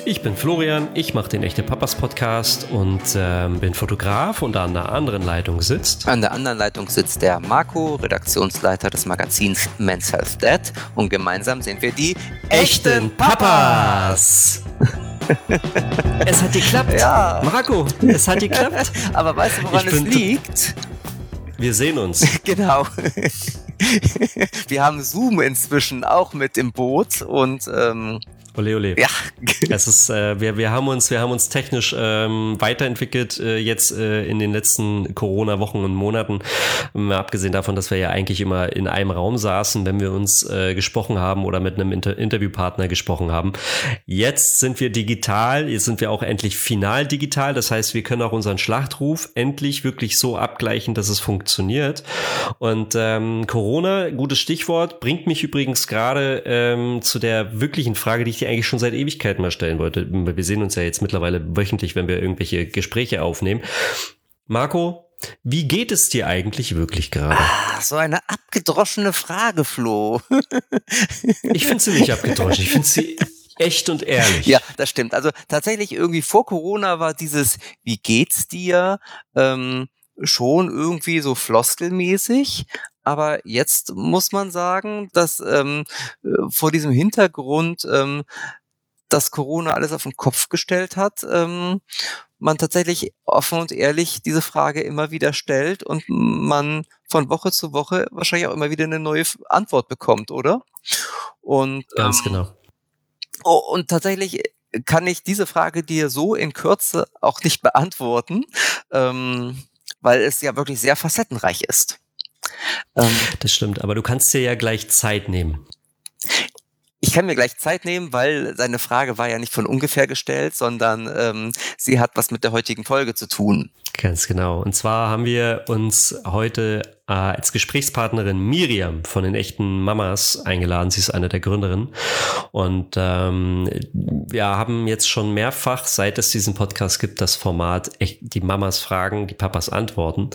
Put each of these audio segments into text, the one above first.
Ich bin Florian, ich mache den Echte Papas Podcast und bin Fotograf und an der anderen Leitung sitzt. An der anderen Leitung sitzt der Marco, Redaktionsleiter des Magazins Men's Health Dad, und gemeinsam sind wir die Echten Papas. Es hat geklappt. Ja. Marco, es hat geklappt. Aber weißt du, woran es liegt? Wir sehen uns. Genau. Wir haben Zoom inzwischen auch mit im Boot und Ole, ole. ja. Es ist, wir haben uns technisch weiterentwickelt jetzt in den letzten Corona-Wochen und Monaten. Abgesehen davon, dass wir ja eigentlich immer in einem Raum saßen, wenn wir uns gesprochen haben oder mit einem Interviewpartner gesprochen haben. Jetzt sind wir digital, jetzt sind wir auch endlich final digital. Das heißt, wir können auch unseren Schlachtruf endlich wirklich so abgleichen, dass es funktioniert. Und Corona, gutes Stichwort, bringt mich übrigens gerade zu der wirklichen Frage, die ich dir eigentlich schon seit Ewigkeiten mal stellen wollte. Wir sehen uns ja jetzt mittlerweile wöchentlich, wenn wir irgendwelche Gespräche aufnehmen. Marco, wie geht es dir eigentlich wirklich gerade? So eine abgedroschene Frage, Flo. Ich finde sie nicht abgedroschen, ich finde sie echt und ehrlich. Ja, das stimmt. Also tatsächlich irgendwie vor Corona war dieses "Wie geht's dir?" schon irgendwie so floskelmäßig. Aber jetzt muss man sagen, dass vor diesem Hintergrund, dass Corona alles auf den Kopf gestellt hat, man tatsächlich offen und ehrlich diese Frage immer wieder stellt und man von Woche zu Woche wahrscheinlich auch immer wieder eine neue Antwort bekommt, oder? Und ganz genau. und tatsächlich kann ich diese Frage dir so in Kürze auch nicht beantworten, weil es ja wirklich sehr facettenreich ist. Das stimmt, aber du kannst dir ja gleich Zeit nehmen. Ich kann mir gleich Zeit nehmen, weil seine Frage war ja nicht von ungefähr gestellt, sondern sie hat was mit der heutigen Folge zu tun. Ganz genau. Und zwar haben wir uns heute als Gesprächspartnerin Miriam von den Echten Mamas eingeladen. Sie ist eine der Gründerinnen. Und wir haben jetzt schon mehrfach, seit es diesen Podcast gibt, das Format die Mamas fragen, die Papas antworten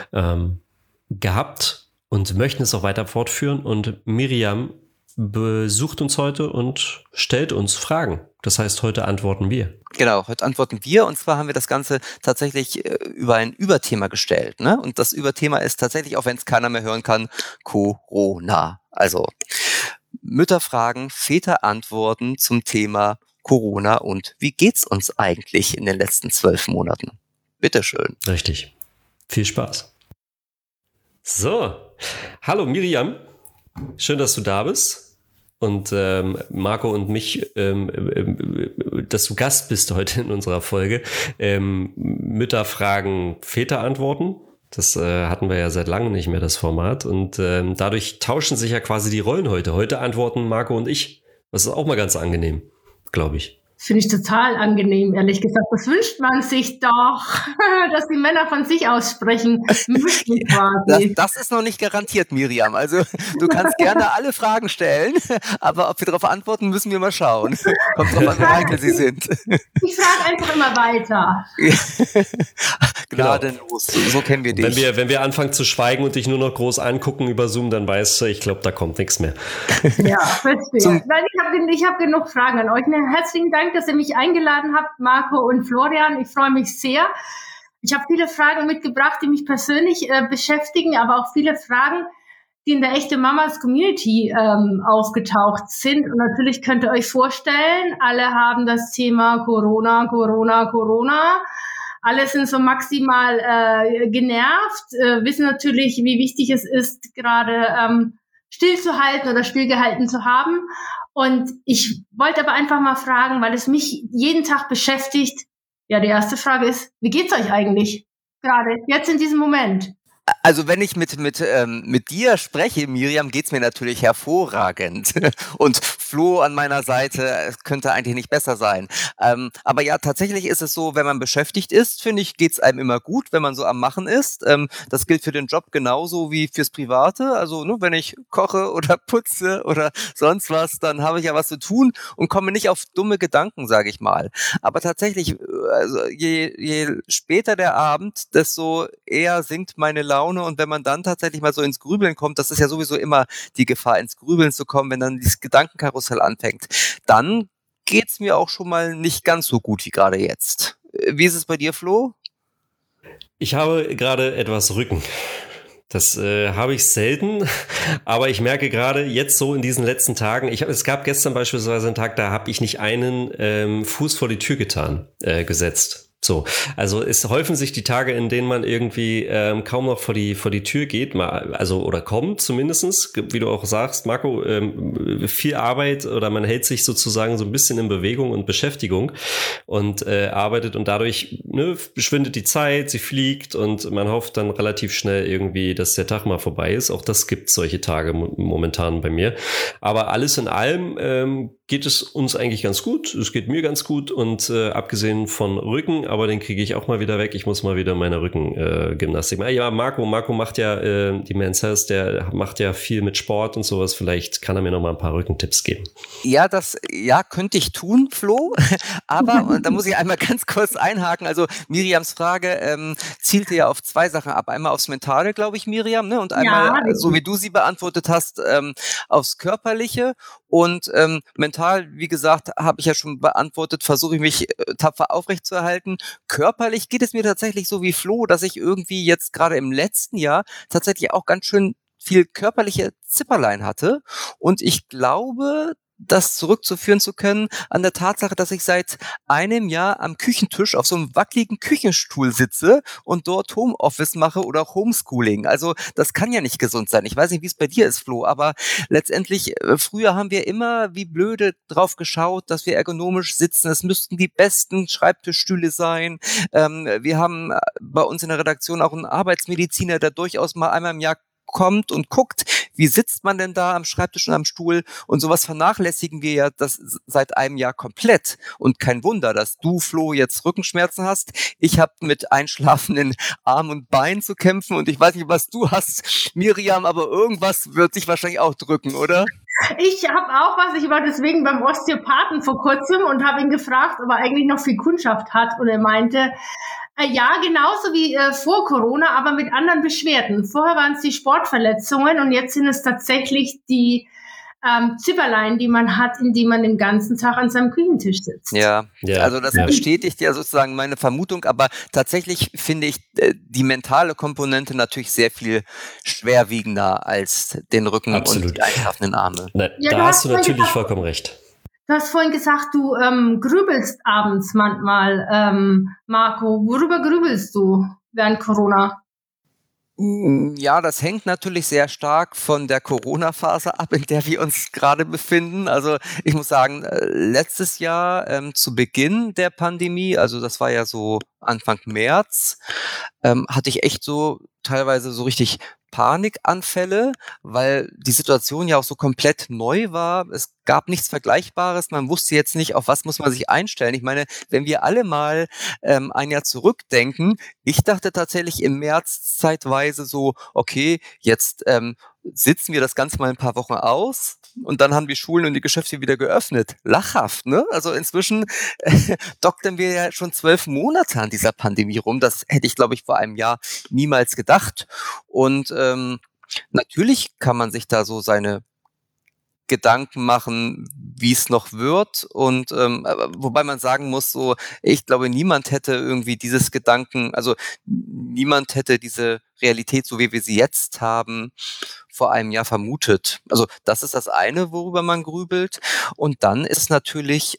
gehabt und möchten es auch weiter fortführen. Und Miriam besucht uns heute und stellt uns Fragen. Das heißt, heute antworten wir. Genau, heute antworten wir, und zwar haben wir das Ganze tatsächlich über ein Überthema gestellt, ne? Und das Überthema ist tatsächlich, auch wenn es keiner mehr hören kann, Corona. Also Mütter fragen, Väter antworten zum Thema Corona und wie geht's uns eigentlich in den letzten 12 Monaten? Bitteschön. Richtig. Viel Spaß. So, hallo Miriam, schön, dass du da bist und Marco und mich, dass du Gast bist heute in unserer Folge. Mütter fragen, Väter antworten. Das hatten wir ja seit langem nicht mehr, das Format, und dadurch tauschen sich ja quasi die Rollen heute. Heute antworten Marco und ich. Das ist auch mal ganz angenehm, glaube ich. Finde ich total angenehm, ehrlich gesagt. Das wünscht man sich doch, dass die Männer von sich aussprechen müssen quasi. Das ist noch nicht garantiert, Miriam. Also du kannst gerne alle Fragen stellen, aber ob wir darauf antworten, müssen wir mal schauen. Kommt drauf an, wie heikel sie sind. Ich frage einfach immer weiter. Gnadenlos, so kennen wir dich. Wenn wir anfangen zu schweigen und dich nur noch groß angucken über Zoom, dann weißt du, ich glaube, da kommt nichts mehr. Ja, verstehe. Nein, ich hab genug Fragen an euch. Herzlichen Dank, dass ihr mich eingeladen habt, Marco und Florian. Ich freue mich sehr. Ich habe viele Fragen mitgebracht, die mich persönlich beschäftigen, aber auch viele Fragen, die in der Echte Mamas Community aufgetaucht sind. Und natürlich könnt ihr euch vorstellen, alle haben das Thema Corona. Alle sind so maximal genervt, wissen natürlich, wie wichtig es ist, gerade stillzuhalten oder stillgehalten zu haben. Und ich wollte aber einfach mal fragen, weil es mich jeden Tag beschäftigt. Ja, die erste Frage ist, wie geht's euch eigentlich? Gerade jetzt in diesem Moment. Also wenn ich mit dir spreche, Miriam, geht's mir natürlich hervorragend. Und Flo an meiner Seite, es könnte eigentlich nicht besser sein. Aber ja, tatsächlich ist es so, wenn man beschäftigt ist, finde ich, geht's einem immer gut, wenn man so am Machen ist. Das gilt für den Job genauso wie fürs Private. Also nur wenn ich koche oder putze oder sonst was, dann habe ich ja was zu tun und komme nicht auf dumme Gedanken, sage ich mal. Aber tatsächlich, also je später der Abend, desto eher sinkt meine Laune. Und wenn man dann tatsächlich mal so ins Grübeln kommt, das ist ja sowieso immer die Gefahr, ins Grübeln zu kommen, wenn dann dieses Gedankenkarussell anfängt, dann geht's mir auch schon mal nicht ganz so gut wie gerade jetzt. Wie ist es bei dir, Flo? Ich habe gerade etwas Rücken. Das habe ich selten, aber ich merke gerade jetzt so in diesen letzten Tagen, es gab gestern beispielsweise einen Tag, da habe ich nicht einen Fuß vor die Tür gesetzt. So, also es häufen sich die Tage, in denen man irgendwie kaum noch vor die Tür geht, oder kommt zumindestens, wie du auch sagst, Marco, viel Arbeit oder man hält sich sozusagen so ein bisschen in Bewegung und Beschäftigung und arbeitet und dadurch verschwindet die Zeit, sie fliegt und man hofft dann relativ schnell irgendwie, dass der Tag mal vorbei ist. Auch das gibt solche Tage momentan bei mir. Aber alles in allem geht es uns eigentlich ganz gut. Es geht mir ganz gut und abgesehen von Rücken, aber den kriege ich auch mal wieder weg. Ich muss mal wieder meine Rückengymnastik machen. Ja, Marco macht ja die Men's Health, der macht ja viel mit Sport und sowas. Vielleicht kann er mir noch mal ein paar Rückentipps geben. Ja, könnte ich tun, Flo. Aber da muss ich einmal ganz kurz einhaken. Also Miriams Frage zielte ja auf zwei Sachen ab. Einmal aufs Mentale, glaube ich, Miriam, ne? Und einmal, so wie du sie beantwortet hast, aufs Körperliche. Und mental, wie gesagt, habe ich ja schon beantwortet, versuche ich mich tapfer aufrechtzuerhalten. Körperlich geht es mir tatsächlich so wie Flo, dass ich irgendwie jetzt gerade im letzten Jahr tatsächlich auch ganz schön viel körperliche Zipperlein hatte. Und ich glaube, das zurückzuführen zu können an der Tatsache, dass ich seit einem Jahr am Küchentisch auf so einem wackeligen Küchenstuhl sitze und dort Homeoffice mache oder auch Homeschooling. Also das kann ja nicht gesund sein. Ich weiß nicht, wie es bei dir ist, Flo, aber letztendlich, früher haben wir immer wie blöde drauf geschaut, dass wir ergonomisch sitzen. Es müssten die besten Schreibtischstühle sein. Wir haben bei uns in der Redaktion auch einen Arbeitsmediziner, der durchaus mal einmal im Jahr kommt und guckt, wie sitzt man denn da am Schreibtisch und am Stuhl, und sowas vernachlässigen wir ja das seit einem Jahr komplett. Und kein Wunder, dass du, Flo, jetzt Rückenschmerzen hast. Ich habe mit einschlafenden Armen und Beinen zu kämpfen und ich weiß nicht, was du hast, Miriam, aber irgendwas wird sich wahrscheinlich auch drücken, oder? Ich habe auch was. Ich war deswegen beim Osteopathen vor kurzem und habe ihn gefragt, ob er eigentlich noch viel Kundschaft hat, und er meinte, ja, genauso wie vor Corona, aber mit anderen Beschwerden. Vorher waren es die Sportverletzungen und jetzt sind es tatsächlich die Zipperlein, die man hat, indem man den ganzen Tag an seinem Küchentisch sitzt. Ja, also das bestätigt ja sozusagen meine Vermutung, aber tatsächlich finde ich die mentale Komponente natürlich sehr viel schwerwiegender als den Rücken. Absolut. Und die einschlafenden Arme. Na, ja, da hast du natürlich vollkommen recht. Du hast vorhin gesagt, du grübelst abends manchmal, Marco. Worüber grübelst du während Corona? Ja, das hängt natürlich sehr stark von der Corona-Phase ab, in der wir uns gerade befinden. Also ich muss sagen, letztes Jahr zu Beginn der Pandemie, also das war ja so Anfang März, hatte ich echt so teilweise so richtig Panikanfälle, weil die Situation ja auch so komplett neu war. Es gab nichts Vergleichbares. Man wusste jetzt nicht, auf was muss man sich einstellen. Ich meine, wenn wir alle mal ein Jahr zurückdenken, ich dachte tatsächlich im März zeitweise so, okay, jetzt sitzen wir das Ganze mal ein paar Wochen aus und dann haben die Schulen und die Geschäfte wieder geöffnet. Lachhaft, ne? Also inzwischen doktern wir ja schon 12 Monate an dieser Pandemie rum. Das hätte ich, glaube ich, vor einem Jahr niemals gedacht. Und natürlich kann man sich da so seine Gedanken machen, wie es noch wird, und wobei man sagen muss, so, ich glaube, niemand hätte irgendwie dieses Gedanken, also niemand hätte diese Realität, so wie wir sie jetzt haben, vor einem Jahr vermutet. Also das ist das eine, worüber man grübelt. Und dann ist natürlich,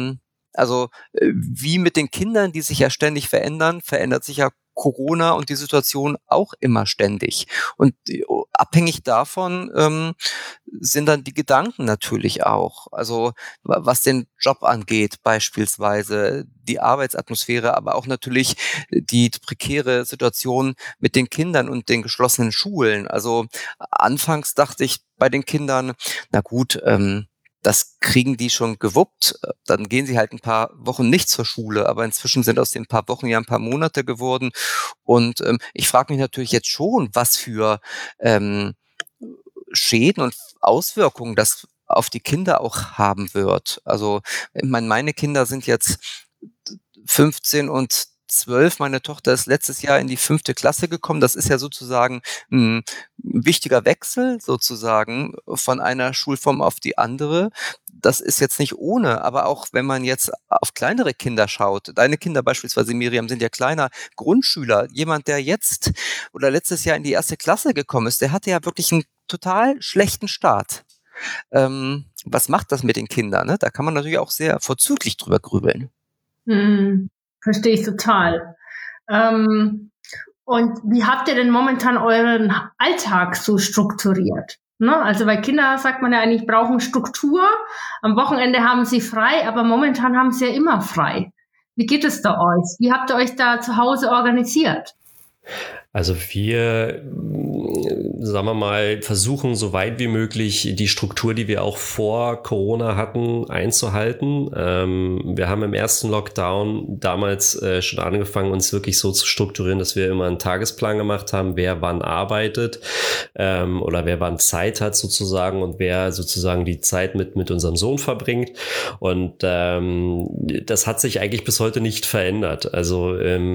wie mit den Kindern, die sich ja ständig verändern, verändert sich ja Corona und die Situation auch immer ständig. Und abhängig davon sind dann die Gedanken natürlich auch. Also was den Job angeht beispielsweise, die Arbeitsatmosphäre, aber auch natürlich die prekäre Situation mit den Kindern und den geschlossenen Schulen. Also anfangs dachte ich bei den Kindern, na gut, das kriegen die schon gewuppt, dann gehen sie halt ein paar Wochen nicht zur Schule, aber inzwischen sind aus den paar Wochen ja ein paar Monate geworden, und ich frage mich natürlich jetzt schon, was für Schäden und Auswirkungen das auf die Kinder auch haben wird. Also meine Kinder sind jetzt 15 und 12. Meine Tochter ist letztes Jahr in die 5. Klasse gekommen. Das ist ja sozusagen ein wichtiger Wechsel sozusagen von einer Schulform auf die andere. das ist jetzt nicht ohne, aber auch wenn man jetzt auf kleinere Kinder schaut, deine Kinder beispielsweise, Miriam, sind ja kleiner Grundschüler, jemand, der jetzt oder letztes Jahr in die 1. Klasse gekommen ist, der hatte ja wirklich einen total schlechten Start. Was macht das mit den Kindern? Ne? Da kann man natürlich auch sehr vorzüglich drüber grübeln. Verstehe ich total. Und wie habt ihr denn momentan euren Alltag so strukturiert? Ne? Also bei Kindern sagt man ja eigentlich, brauchen Struktur. Am Wochenende haben sie frei, aber momentan haben sie ja immer frei. Wie geht es da euch? Wie habt ihr euch da zu Hause organisiert? Also wir, sagen wir mal, versuchen so weit wie möglich die Struktur, die wir auch vor Corona hatten, einzuhalten. Wir haben im ersten Lockdown damals schon angefangen, uns wirklich so zu strukturieren, dass wir immer einen Tagesplan gemacht haben, wer wann arbeitet oder wer wann Zeit hat sozusagen und wer sozusagen die Zeit mit unserem Sohn verbringt. Und das hat sich eigentlich bis heute nicht verändert. Also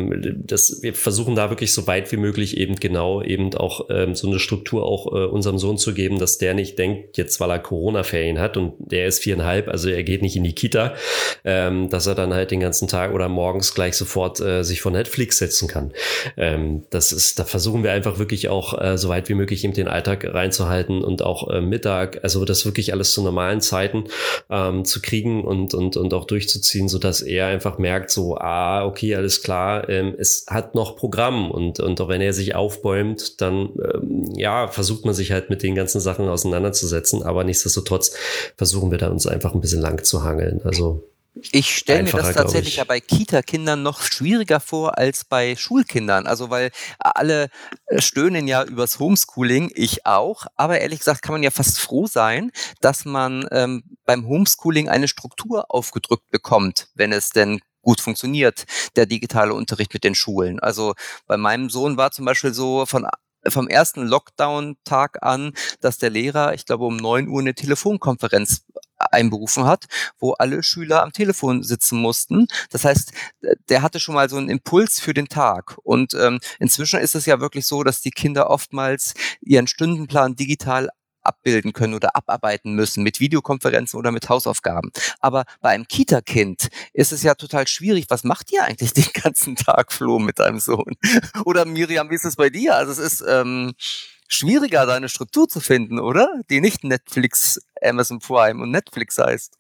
wir versuchen da wirklich so weit wie möglich eben genau eben auch so eine Struktur auch unserem Sohn zu geben, dass der nicht denkt, jetzt weil er Corona-Ferien hat und der ist 4,5, also er geht nicht in die Kita, dass er dann halt den ganzen Tag oder morgens gleich sofort sich vor Netflix setzen kann. Da versuchen wir einfach wirklich auch so weit wie möglich eben den Alltag reinzuhalten und auch Mittag, also das wirklich alles zu normalen Zeiten zu kriegen und auch durchzuziehen, sodass er einfach merkt so, okay, alles klar, es hat noch Programm und auch wenn er sich aufbäumt, dann versucht man sich halt mit den ganzen Sachen auseinanderzusetzen, aber nichtsdestotrotz versuchen wir dann uns einfach ein bisschen lang zu hangeln. Also ich stelle mir das tatsächlich ja bei Kita-Kindern noch schwieriger vor als bei Schulkindern. Also weil alle stöhnen ja übers Homeschooling, ich auch. Aber ehrlich gesagt kann man ja fast froh sein, dass man beim Homeschooling eine Struktur aufgedrückt bekommt, wenn es denn gut funktioniert, der digitale Unterricht mit den Schulen. Also bei meinem Sohn war zum Beispiel so vom ersten Lockdown-Tag an, dass der Lehrer, ich glaube um 9 Uhr eine Telefonkonferenz einberufen hat, wo alle Schüler am Telefon sitzen mussten. Das heißt, der hatte schon mal so einen Impuls für den Tag. Und inzwischen ist es ja wirklich so, dass die Kinder oftmals ihren Stundenplan digital abbilden können oder abarbeiten müssen mit Videokonferenzen oder mit Hausaufgaben. Aber bei einem Kita-Kind ist es ja total schwierig. Was macht ihr eigentlich den ganzen Tag, Flo, mit deinem Sohn? Oder Miriam, wie ist es bei dir? Also es ist schwieriger, da eine Struktur zu finden, oder? Die nicht Netflix, Amazon Prime und Netflix heißt.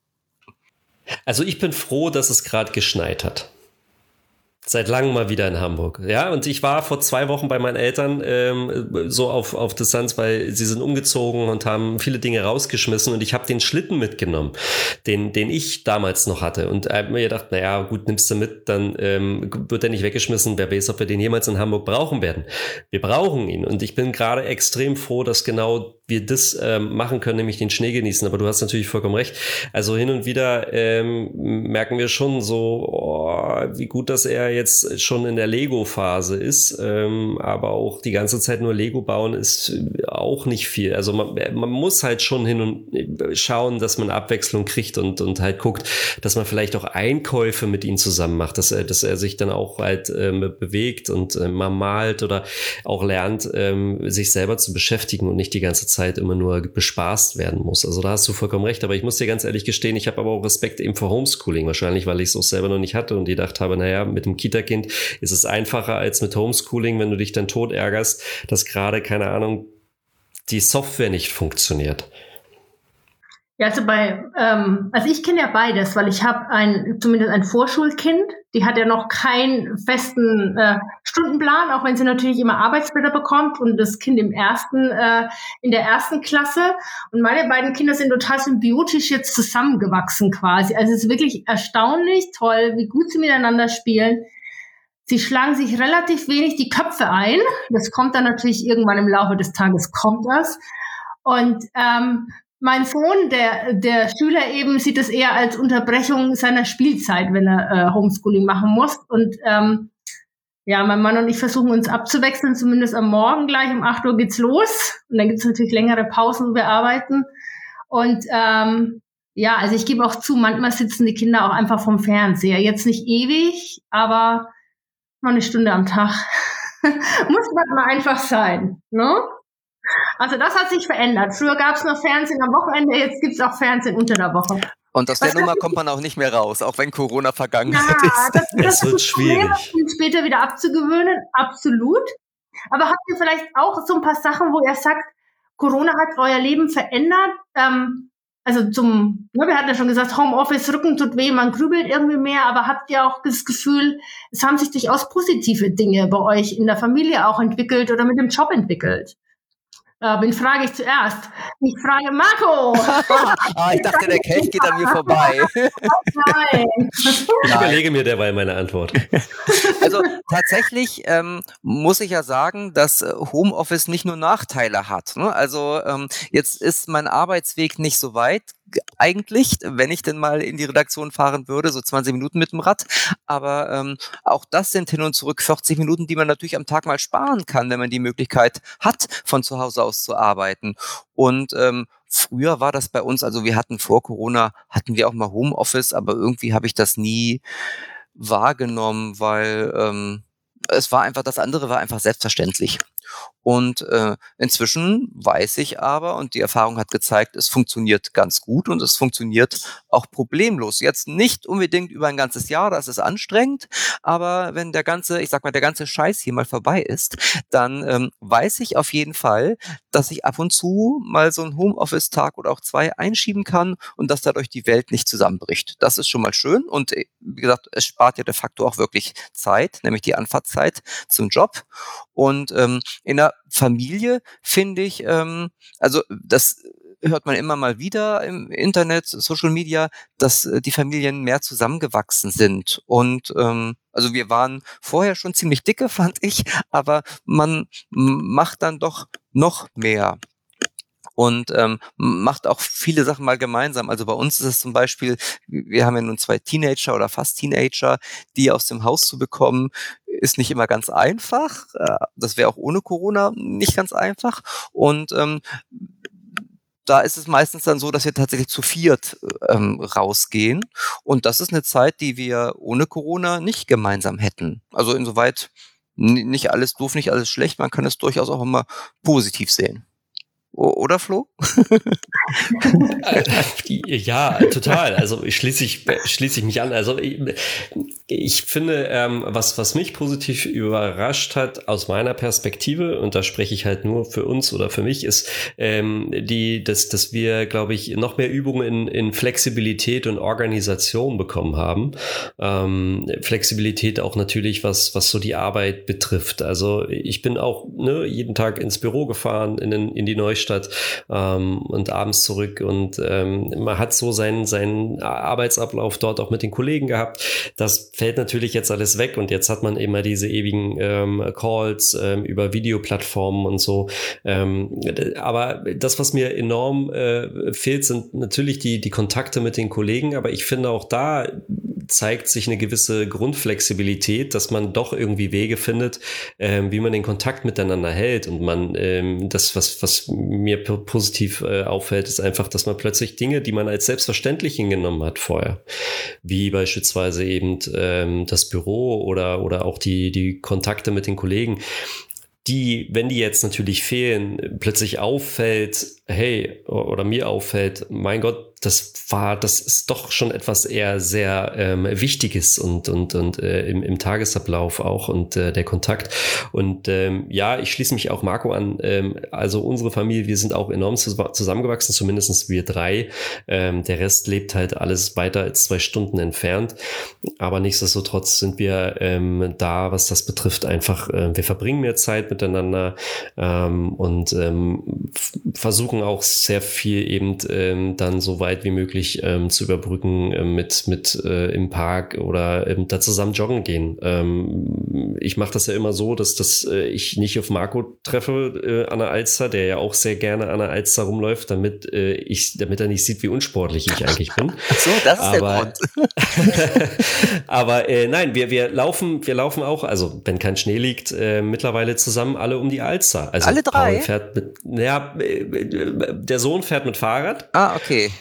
Also ich bin froh, dass es gerade geschneit hat. Seit langem mal wieder in Hamburg. Ja, und ich war vor 2 Wochen bei meinen Eltern so auf Distanz, weil sie sind umgezogen und haben viele Dinge rausgeschmissen und ich habe den Schlitten mitgenommen, den ich damals noch hatte und habe mir gedacht, naja, gut, nimmst du mit, dann wird er nicht weggeschmissen, wer weiß, ob wir den jemals in Hamburg brauchen werden. Wir brauchen ihn und ich bin gerade extrem froh, dass genau wir das machen können, nämlich den Schnee genießen, aber du hast natürlich vollkommen recht. Also hin und wieder merken wir schon so, wie gut, dass er jetzt schon in der Lego-Phase ist, aber auch die ganze Zeit nur Lego bauen ist auch nicht viel. Also man muss halt schon hin und schauen, dass man Abwechslung kriegt und halt guckt, dass man vielleicht auch Einkäufe mit ihm zusammen macht, dass er sich dann auch halt bewegt und mal malt oder auch lernt, sich selber zu beschäftigen und nicht die ganze Zeit immer nur bespaßt werden muss. Also da hast du vollkommen recht, aber ich muss dir ganz ehrlich gestehen, ich habe aber auch Respekt eben vor Homeschooling, wahrscheinlich, weil ich es auch selber noch nicht hatte und gedacht habe, naja, mit dem Kita-Kind ist es einfacher als mit Homeschooling, wenn du dich dann tot ärgerst, dass gerade, keine Ahnung, die Software nicht funktioniert. Ja, also ich kenne ja beides, weil ich habe zumindest ein Vorschulkind, die hat ja noch keinen festen Stundenplan, auch wenn sie natürlich immer Arbeitsblätter bekommt und das Kind in der ersten Klasse. Und meine beiden Kinder sind total symbiotisch jetzt zusammengewachsen quasi. Also es ist wirklich erstaunlich toll, wie gut sie miteinander spielen. Sie schlagen sich relativ wenig die Köpfe ein. Das kommt dann natürlich irgendwann im Laufe des Tages, kommt das. Und mein Sohn, der Schüler eben, sieht es eher als Unterbrechung seiner Spielzeit, wenn er Homeschooling machen muss. Und mein Mann und ich versuchen uns abzuwechseln, zumindest am Morgen gleich um 8 Uhr geht's los. Und dann gibt's natürlich längere Pausen, wo wir arbeiten. Und also ich gebe auch zu, manchmal sitzen die Kinder auch einfach vom Fernseher. Jetzt nicht ewig, aber mal eine Stunde am Tag. Muss manchmal einfach sein, ne? Also das hat sich verändert. Früher gab es noch Fernsehen am Wochenende, jetzt gibt es auch Fernsehen unter der Woche. Und aus der Nummer kommt man auch nicht mehr raus, auch wenn Corona Vergangenheit ist. Das wird schwierig. Später wieder abzugewöhnen, absolut. Aber habt ihr vielleicht auch so ein paar Sachen, wo ihr sagt, Corona hat euer Leben verändert? Wir hatten ja schon gesagt, Homeoffice, Rücken tut weh, man grübelt irgendwie mehr, aber habt ihr auch das Gefühl, es haben sich durchaus positive Dinge bei euch in der Familie auch entwickelt oder mit dem Job entwickelt? Wen frage ich zuerst? Ich frage Marco. Ich dachte, der Kelch geht an mir vorbei. Nein. Ich überlege mir derweil meine Antwort. Also tatsächlich muss ich ja sagen, dass Homeoffice nicht nur Nachteile hat. Ne? Also jetzt ist mein Arbeitsweg nicht so weit eigentlich, wenn ich denn mal in die Redaktion fahren würde, so 20 Minuten mit dem Rad. Aber auch das sind hin und zurück 40 Minuten, die man natürlich am Tag mal sparen kann, wenn man die Möglichkeit hat, von zu Hause aus zu arbeiten. Und früher war das bei uns, also wir hatten vor Corona, hatten wir auch mal Homeoffice, aber irgendwie habe ich das nie wahrgenommen, weil es war einfach, das andere war einfach selbstverständlich. Und inzwischen weiß ich aber, und die Erfahrung hat gezeigt, es funktioniert ganz gut und es funktioniert auch problemlos. Jetzt nicht unbedingt über ein ganzes Jahr, das ist anstrengend, aber wenn der ganze Scheiß hier mal vorbei ist, dann weiß ich auf jeden Fall, dass ich ab und zu mal so einen Homeoffice-Tag oder auch 2 einschieben kann und dass dadurch die Welt nicht zusammenbricht. Das ist schon mal schön und wie gesagt, es spart ja de facto auch wirklich Zeit, nämlich die Anfahrtszeit zum Job. Und in der Familie finde ich, also das hört man immer mal wieder im Internet, Social Media, dass die Familien mehr zusammengewachsen sind. Und also wir waren vorher schon ziemlich dicke, fand ich, aber man macht dann doch noch mehr. Und macht auch viele Sachen mal gemeinsam. Also bei uns ist es zum Beispiel, wir haben ja nun 2 Teenager oder fast Teenager, die aus dem Haus zu bekommen, ist nicht immer ganz einfach. Das wäre auch ohne Corona nicht ganz einfach. Und da ist es meistens dann so, dass wir tatsächlich zu 4 rausgehen. Und das ist eine Zeit, die wir ohne Corona nicht gemeinsam hätten. Also insoweit nicht alles doof, nicht alles schlecht. Man kann es durchaus auch immer positiv sehen. Oder Flo? Ja, total. Also schließe ich mich an. Also ich finde, was mich positiv überrascht hat aus meiner Perspektive, und da spreche ich halt nur für uns oder für mich, ist dass wir, glaube ich, noch mehr Übungen in Flexibilität und Organisation bekommen haben. Flexibilität auch natürlich, was so die Arbeit betrifft. Also ich bin auch jeden Tag ins Büro gefahren, in die Neustadt und abends zurück und man hat so seinen Arbeitsablauf dort auch mit den Kollegen gehabt. Das fällt natürlich jetzt alles weg und jetzt hat man immer diese ewigen Calls über Videoplattformen und so. Aber das, was mir enorm fehlt, sind natürlich die Kontakte mit den Kollegen, aber ich finde auch da zeigt sich eine gewisse Grundflexibilität, dass man doch irgendwie Wege findet, wie man den Kontakt miteinander hält und man das, was mir positiv auffällt, ist einfach, dass man plötzlich Dinge, die man als selbstverständlich hingenommen hat vorher, wie beispielsweise eben das Büro oder auch die Kontakte mit den Kollegen, wenn die jetzt natürlich fehlen, plötzlich auffällt, hey, oder mir auffällt, mein Gott, das ist doch schon etwas eher sehr Wichtiges und im Tagesablauf auch und der Kontakt. Und ja, ich schließe mich auch Marco an. Also unsere Familie, wir sind auch enorm zusammengewachsen, zumindest wir 3. Der Rest lebt halt alles weiter als 2 Stunden entfernt. Aber nichtsdestotrotz sind wir da, was das betrifft, einfach, wir verbringen mehr Zeit miteinander und versuchen auch sehr viel eben dann so weit wie möglich zu überbrücken mit im Park oder da zusammen joggen gehen. Ich mache das ja immer so, dass ich nicht auf Marco treffe an der Alster, der ja auch sehr gerne an der Alster rumläuft, damit er nicht sieht, wie unsportlich ich eigentlich bin. Ach so, das ist der Grund. Aber nein, wir laufen auch, also wenn kein Schnee liegt, mittlerweile zusammen alle um die Alster. Also alle 3? Paul fährt der Sohn fährt mit Fahrrad. Ah, okay.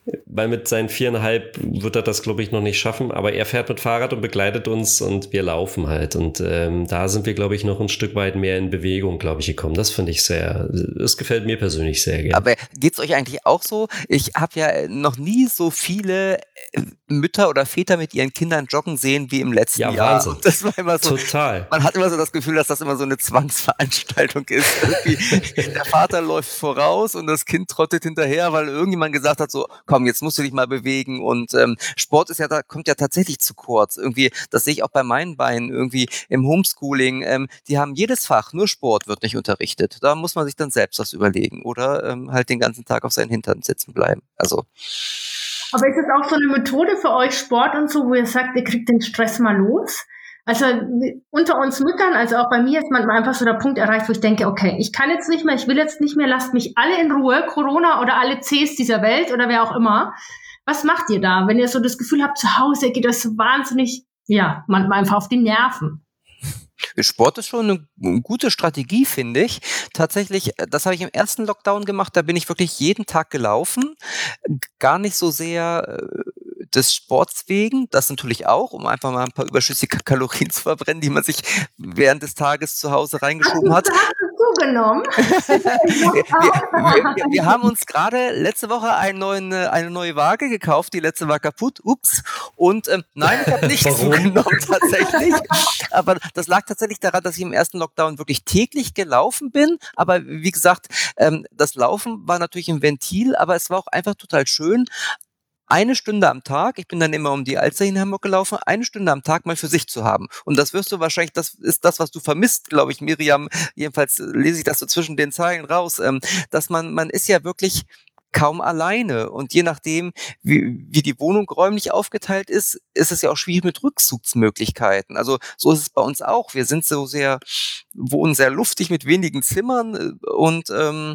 weil mit seinen 4,5 wird er das, glaube ich, noch nicht schaffen. Aber er fährt mit Fahrrad und begleitet uns und wir laufen halt. Und da sind wir, glaube ich, noch ein Stück weit mehr in Bewegung, glaube ich, gekommen. Das finde ich das gefällt mir persönlich sehr gerne. Aber geht's euch eigentlich auch so? Ich habe ja noch nie so viele Mütter oder Väter mit ihren Kindern joggen sehen wie im letzten Jahr. Wahnsinn. Und das war immer so, total. Man hat immer so das Gefühl, dass das immer so eine Zwangsveranstaltung ist. Der Vater läuft voraus und das Kind trottet hinterher, weil irgendjemand gesagt hat so, komm, jetzt musst du dich mal bewegen. Und Sport ist kommt ja tatsächlich zu kurz. Irgendwie, das sehe ich auch bei meinen Beinen irgendwie im Homeschooling. Die haben jedes Fach, nur Sport wird nicht unterrichtet. Da muss man sich dann selbst was überlegen oder halt den ganzen Tag auf seinen Hintern sitzen bleiben. Also. Aber ist es auch so eine Methode für euch, Sport und so, wo ihr sagt, ihr kriegt den Stress mal los? Also unter uns Müttern, also auch bei mir ist manchmal einfach so der Punkt erreicht, wo ich denke, okay, ich kann jetzt nicht mehr, ich will jetzt nicht mehr, lasst mich alle in Ruhe, Corona oder alle Cs dieser Welt oder wer auch immer. Was macht ihr da, wenn ihr so das Gefühl habt, zu Hause geht euch so wahnsinnig, ja, manchmal einfach auf die Nerven? Sport ist schon eine gute Strategie, finde ich. Tatsächlich, das habe ich im ersten Lockdown gemacht, da bin ich wirklich jeden Tag gelaufen. Gar nicht so sehr des Sports wegen, das natürlich auch, um einfach mal ein paar überschüssige Kalorien zu verbrennen, die man sich während des Tages zu Hause reingeschoben hat. Hast du zugenommen? wir haben uns gerade letzte Woche eine neue Waage gekauft, die letzte war kaputt, ups. Und nein, ich habe nicht zugenommen tatsächlich. Aber das lag tatsächlich daran, dass ich im ersten Lockdown wirklich täglich gelaufen bin. Aber wie gesagt, das Laufen war natürlich ein Ventil, aber es war auch einfach total schön, 1 Stunde am Tag, ich bin dann immer um die Alster in Hamburg gelaufen, 1 Stunde am Tag mal für sich zu haben. Und das wirst du wahrscheinlich, das ist das, was du vermisst, glaube ich, Miriam. Jedenfalls lese ich das so zwischen den Zeilen raus, dass man ist ja wirklich kaum alleine. Und je nachdem, wie die Wohnung räumlich aufgeteilt ist, ist es ja auch schwierig mit Rückzugsmöglichkeiten. Also so ist es bei uns auch. Wir sind wohnen sehr luftig mit wenigen Zimmern und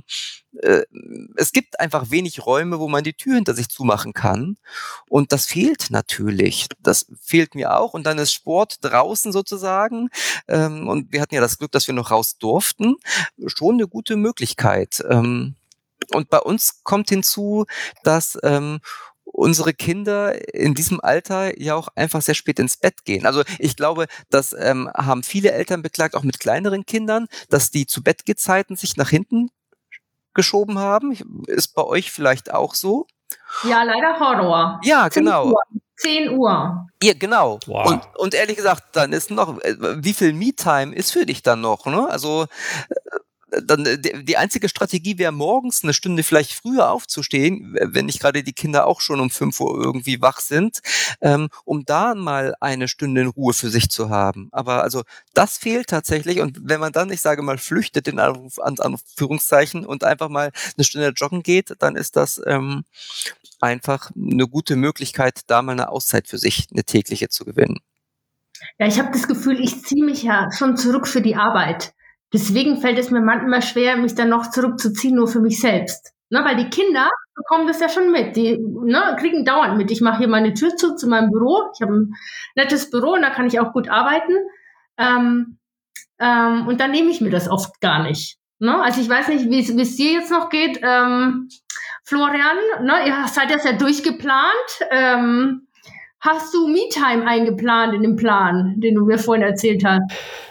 es gibt einfach wenig Räume, wo man die Tür hinter sich zumachen kann. Und das fehlt natürlich. Das fehlt mir auch. Und dann ist Sport draußen sozusagen. Und wir hatten ja das Glück, dass wir noch raus durften. Schon eine gute Möglichkeit. Und bei uns kommt hinzu, dass unsere Kinder in diesem Alter ja auch einfach sehr spät ins Bett gehen. Also ich glaube, das haben viele Eltern beklagt, auch mit kleineren Kindern, dass die Zu-Bett-Gezeiten sich nach hinten geschoben haben. Ist bei euch vielleicht auch so? Ja, leider Horror. Ja, genau. 10 Uhr. Ja, genau. Wow. Und ehrlich gesagt, dann ist noch, wie viel Me-Time ist für dich dann noch? Ne? Also dann die einzige Strategie wäre, morgens 1 Stunde vielleicht früher aufzustehen, wenn nicht gerade die Kinder auch schon um 5 Uhr irgendwie wach sind, um da mal 1 Stunde in Ruhe für sich zu haben. Aber also das fehlt tatsächlich. Und wenn man dann, ich sage mal, flüchtet in Anführungszeichen und einfach mal 1 Stunde joggen geht, dann ist das einfach eine gute Möglichkeit, da mal eine Auszeit für sich, eine tägliche zu gewinnen. Ja, ich habe das Gefühl, ich ziehe mich ja schon zurück für die Arbeit. Deswegen fällt es mir manchmal schwer, mich dann noch zurückzuziehen, nur für mich selbst. Ne, weil die Kinder bekommen das ja schon mit. Die kriegen dauernd mit. Ich mache hier meine Tür zu meinem Büro. Ich habe ein nettes Büro und da kann ich auch gut arbeiten. Und dann nehme ich mir das oft gar nicht. Ne? Also ich weiß nicht, wie es dir jetzt noch geht. Florian, ihr seid das ja durchgeplant. Hast du Me-Time eingeplant in dem Plan, den du mir vorhin erzählt hast?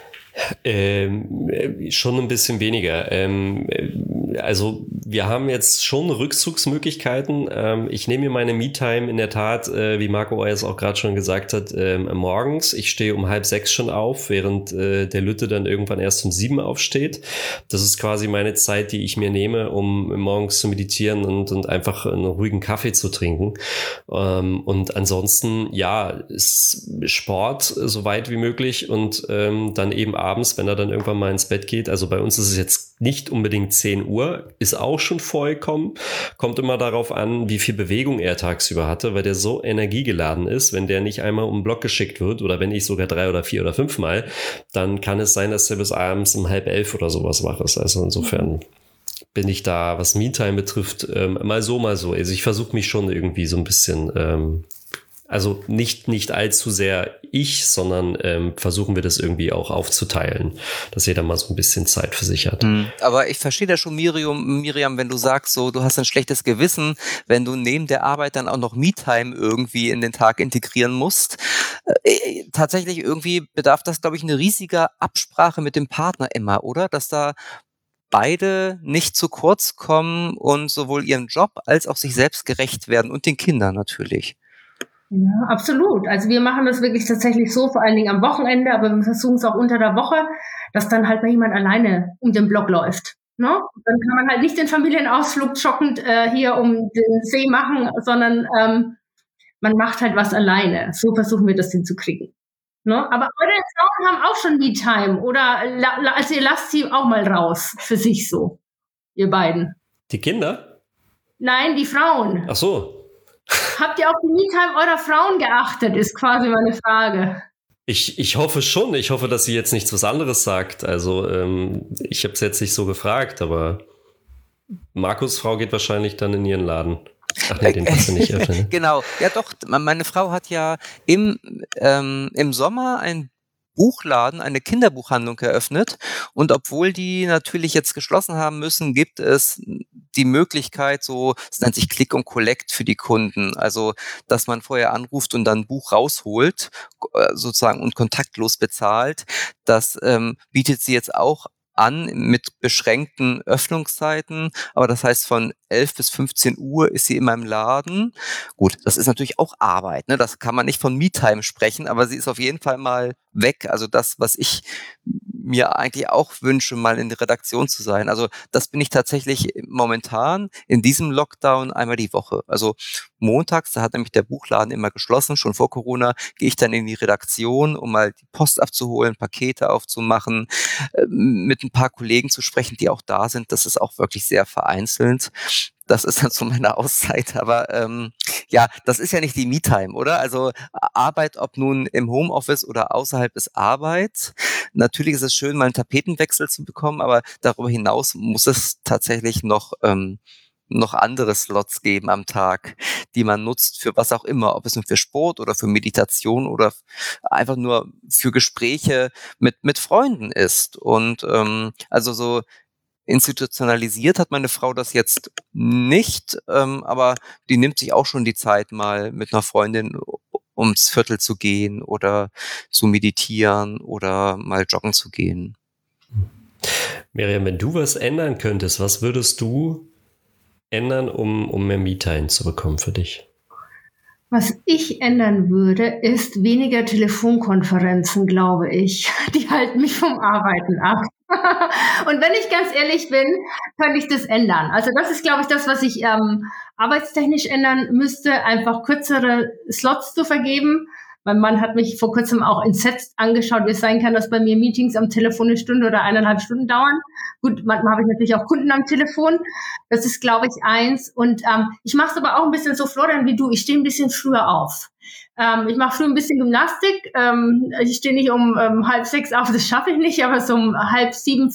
Schon ein bisschen weniger. Also wir haben jetzt schon Rückzugsmöglichkeiten. Ich nehme mir meine Me-Time in der Tat, wie Marco es auch gerade schon gesagt hat, morgens. Ich stehe um 5:30 schon auf, während der Lütte dann irgendwann erst um 7 aufsteht. Das ist quasi meine Zeit, die ich mir nehme, um morgens zu meditieren und einfach einen ruhigen Kaffee zu trinken. Und ansonsten, ja, ist Sport so weit wie möglich und dann eben abends, wenn er dann irgendwann mal ins Bett geht. Also bei uns ist es jetzt nicht unbedingt 10 Uhr, ist auch schon vorgekommen. Kommt immer darauf an, wie viel Bewegung er tagsüber hatte, weil der so energiegeladen ist. Wenn der nicht einmal um den Block geschickt wird oder wenn ich sogar 3 oder 4 oder 5 Mal, dann kann es sein, dass er bis abends um 10:30 oder sowas wach ist. Also insofern bin ich da, was Me-Time betrifft, mal so. Also ich versuche mich schon irgendwie so ein bisschen Also nicht allzu sehr ich, sondern versuchen wir das irgendwie auch aufzuteilen, dass jeder mal so ein bisschen Zeit für sich hat. Aber ich verstehe da schon, Miriam, wenn du sagst, so, du hast ein schlechtes Gewissen, wenn du neben der Arbeit dann auch noch Me-Time irgendwie in den Tag integrieren musst. Tatsächlich irgendwie bedarf das, glaube ich, eine riesige Absprache mit dem Partner immer, oder? Dass da beide nicht zu kurz kommen und sowohl ihrem Job als auch sich selbst gerecht werden und den Kindern natürlich. Ja, absolut. Also wir machen das wirklich tatsächlich so, vor allen Dingen am Wochenende, aber wir versuchen es auch unter der Woche, dass dann halt mal jemand alleine um den Block läuft. Ne? Dann kann man halt nicht den Familienausflug schockend hier um den See machen, sondern man macht halt was alleine. So versuchen wir das hinzukriegen. Ne? Aber eure Frauen haben auch schon Me-Time oder also ihr lasst sie auch mal raus für sich so, ihr beiden. Die Kinder? Nein, die Frauen. Ach so. Habt ihr auf die Me-Time eurer Frauen geachtet, ist quasi meine Frage. Ich hoffe schon. Ich hoffe, dass sie jetzt nichts was anderes sagt. Also ich habe es jetzt nicht so gefragt, aber Markus' Frau geht wahrscheinlich dann in ihren Laden. Ach nee, den kannst du nicht öffnen. Genau. Ja doch, meine Frau hat ja im Sommer ein Buchladen, eine Kinderbuchhandlung eröffnet, und obwohl die natürlich jetzt geschlossen haben müssen, gibt es die Möglichkeit, so, es nennt sich Click und Collect für die Kunden, also dass man vorher anruft und dann ein Buch rausholt, sozusagen, und kontaktlos bezahlt. Das bietet sie jetzt auch an mit beschränkten Öffnungszeiten, aber das heißt, von 11 bis 15 Uhr ist sie in meinem Laden. Gut, das ist natürlich auch Arbeit, ne? Das kann man nicht von Me-Time sprechen, aber sie ist auf jeden Fall mal weg. Also das, was ich mir eigentlich auch wünsche, mal in der Redaktion zu sein. Also das bin ich tatsächlich momentan in diesem Lockdown einmal die Woche. Also montags, da hat nämlich der Buchladen immer geschlossen, schon vor Corona, gehe ich dann in die Redaktion, um mal die Post abzuholen, Pakete aufzumachen, mit ein paar Kollegen zu sprechen, die auch da sind. Das ist auch wirklich sehr vereinzelt. Das ist dann so meine Auszeit, aber ja, das ist ja nicht die Me-Time, oder? Also Arbeit, ob nun im Homeoffice oder außerhalb ist Arbeit. Natürlich ist es schön, mal einen Tapetenwechsel zu bekommen, aber darüber hinaus muss es tatsächlich noch andere Slots geben am Tag, die man nutzt für was auch immer, ob es nun für Sport oder für Meditation oder einfach nur für Gespräche mit Freunden ist. Und also so institutionalisiert hat meine Frau das jetzt nicht, aber die nimmt sich auch schon die Zeit, mal mit einer Freundin ums Viertel zu gehen oder zu meditieren oder mal joggen zu gehen. Miriam, wenn du was ändern könntest, was würdest du ändern, um mehr Me-Time zu bekommen für dich? Was ich ändern würde, ist weniger Telefonkonferenzen, glaube ich. Die halten mich vom Arbeiten ab. Und wenn ich ganz ehrlich bin, könnte ich das ändern. Also das ist, glaube ich, das, was ich arbeitstechnisch ändern müsste, einfach kürzere Slots zu vergeben. Mein Mann hat mich vor kurzem auch entsetzt angeschaut, wie es sein kann, dass bei mir Meetings am Telefon 1 Stunde oder 1,5 Stunden dauern. Gut, manchmal habe ich natürlich auch Kunden am Telefon. Das ist, glaube ich, eins. Und ich mache es aber auch ein bisschen so, Florian, wie du. Ich stehe ein bisschen früher auf. Ich mache früh ein bisschen Gymnastik. Ich stehe nicht um 5:30 auf, das schaffe ich nicht, aber so um 6:30,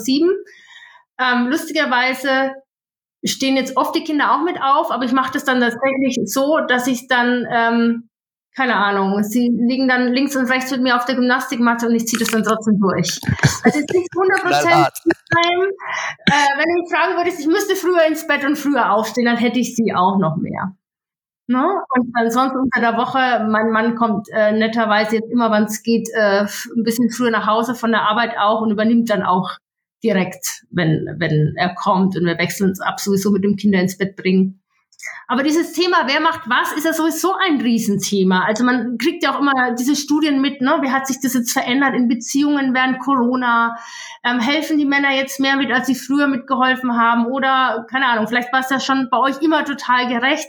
6:45. Lustigerweise stehen jetzt oft die Kinder auch mit auf, aber ich mache das dann tatsächlich so, dass ich dann keine Ahnung, sie liegen dann links und rechts mit mir auf der Gymnastikmatte und ich ziehe das dann trotzdem durch. Also es ist nicht 100% Time. Wenn du mich fragen würdest, ich müsste früher ins Bett und früher aufstehen, dann hätte ich sie auch noch mehr. Ne? Und ansonsten unter der Woche, mein Mann kommt netterweise jetzt immer, wann es geht, ein bisschen früher nach Hause von der Arbeit auch und übernimmt dann auch direkt, wenn er kommt, und wir wechseln uns ab, sowieso mit dem Kinder ins Bett bringen. Aber dieses Thema, wer macht was, ist ja sowieso ein Riesenthema. Also man kriegt ja auch immer diese Studien mit, ne? Wie hat sich das jetzt verändert in Beziehungen während Corona? Helfen die Männer jetzt mehr mit, als sie früher mitgeholfen haben? Oder, keine Ahnung, vielleicht war es ja schon bei euch immer total gerecht.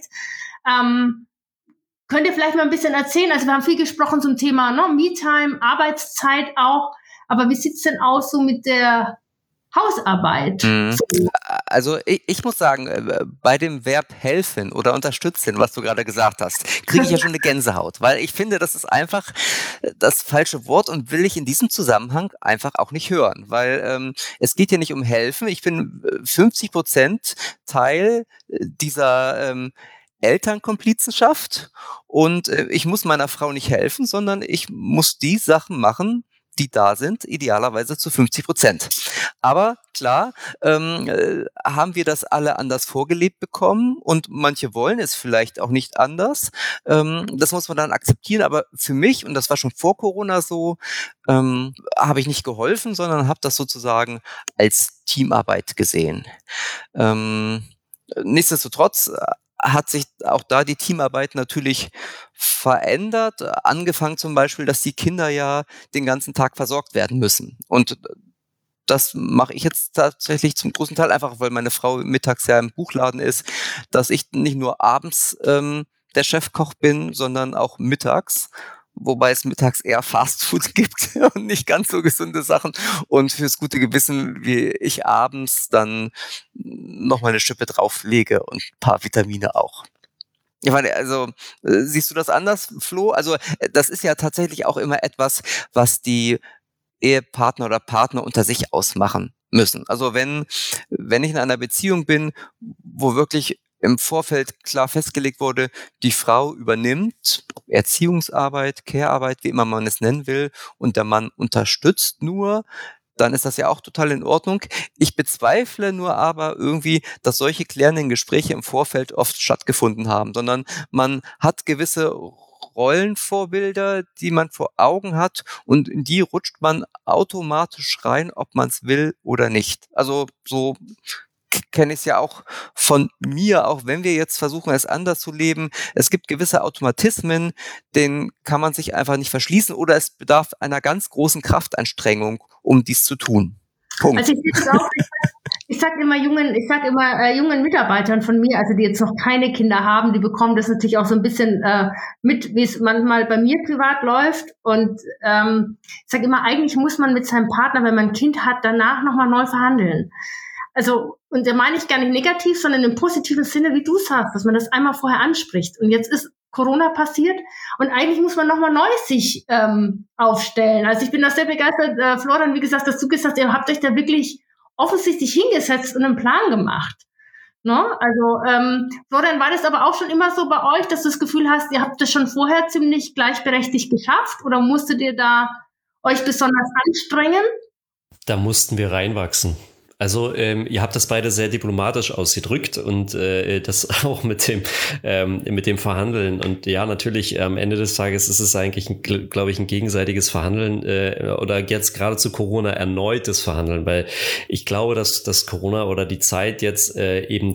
Könnt ihr vielleicht mal ein bisschen erzählen? Also wir haben viel gesprochen zum Thema, ne? Me-Time, Arbeitszeit auch. Aber wie sieht's denn aus so mit der Hausarbeit? Also ich muss sagen, bei dem Verb helfen oder unterstützen, was du gerade gesagt hast, kriege ich ja schon eine Gänsehaut, weil ich finde, das ist einfach das falsche Wort und will ich in diesem Zusammenhang einfach auch nicht hören, weil es geht hier nicht um helfen. Ich bin 50% Teil dieser Elternkomplizenschaft und ich muss meiner Frau nicht helfen, sondern ich muss die Sachen machen, die da sind, idealerweise zu 50%. Aber klar, haben wir das alle anders vorgelebt bekommen und manche wollen es vielleicht auch nicht anders. Das muss man dann akzeptieren, aber für mich, und das war schon vor Corona so, habe ich nicht geholfen, sondern habe das sozusagen als Teamarbeit gesehen. Nichtsdestotrotz hat sich auch da die Teamarbeit natürlich verändert. Angefangen zum Beispiel, dass die Kinder ja den ganzen Tag versorgt werden müssen. Und das mache ich jetzt tatsächlich zum großen Teil einfach, weil meine Frau mittags ja im Buchladen ist, dass ich nicht nur abends der Chefkoch bin, sondern auch mittags. Wobei es mittags eher Fastfood gibt und nicht ganz so gesunde Sachen. Und fürs gute Gewissen, wie ich abends dann noch mal eine Schippe drauflege und ein paar Vitamine auch. Ich meine, also siehst du das anders, Flo? Also das ist ja tatsächlich auch immer etwas, was die Ehepartner oder Partner unter sich ausmachen müssen. Also wenn ich in einer Beziehung bin, wo wirklich im Vorfeld klar festgelegt wurde, die Frau übernimmt Erziehungsarbeit, Care-Arbeit, wie immer man es nennen will, und der Mann unterstützt nur, dann ist das ja auch total in Ordnung. Ich bezweifle nur aber irgendwie, dass solche klärenden Gespräche im Vorfeld oft stattgefunden haben, sondern man hat gewisse Rollenvorbilder, die man vor Augen hat und in die rutscht man automatisch rein, ob man es will oder nicht. Also so kenne ich es ja auch von mir, auch wenn wir jetzt versuchen, es anders zu leben. Es gibt gewisse Automatismen, denen kann man sich einfach nicht verschließen oder es bedarf einer ganz großen Kraftanstrengung, um dies zu tun. Punkt. Also ich sag immer jungen Mitarbeitern von mir, also die jetzt noch keine Kinder haben, die bekommen das natürlich auch so ein bisschen mit, wie es manchmal bei mir privat läuft. Und ich sage immer, eigentlich muss man mit seinem Partner, wenn man ein Kind hat, danach nochmal neu verhandeln. Also, und da meine ich gar nicht negativ, sondern im positiven Sinne, wie du sagst, dass man das einmal vorher anspricht. Und jetzt ist Corona passiert und eigentlich muss man nochmal neu sich aufstellen. Also ich bin da sehr begeistert, Florian, wie gesagt, dass du gesagt hast, ihr habt euch da wirklich offensichtlich hingesetzt und einen Plan gemacht. Ne? Also Florian, war das aber auch schon immer so bei euch, dass du das Gefühl hast, ihr habt das schon vorher ziemlich gleichberechtigt geschafft oder musstet ihr da euch besonders anstrengen? Da mussten wir reinwachsen. Also ihr habt das beide sehr diplomatisch ausgedrückt und das auch mit dem Verhandeln. Und ja, natürlich am Ende des Tages ist es eigentlich, glaube ich, ein gegenseitiges Verhandeln oder jetzt gerade zu Corona erneutes Verhandeln, weil ich glaube, dass Corona oder die Zeit jetzt eben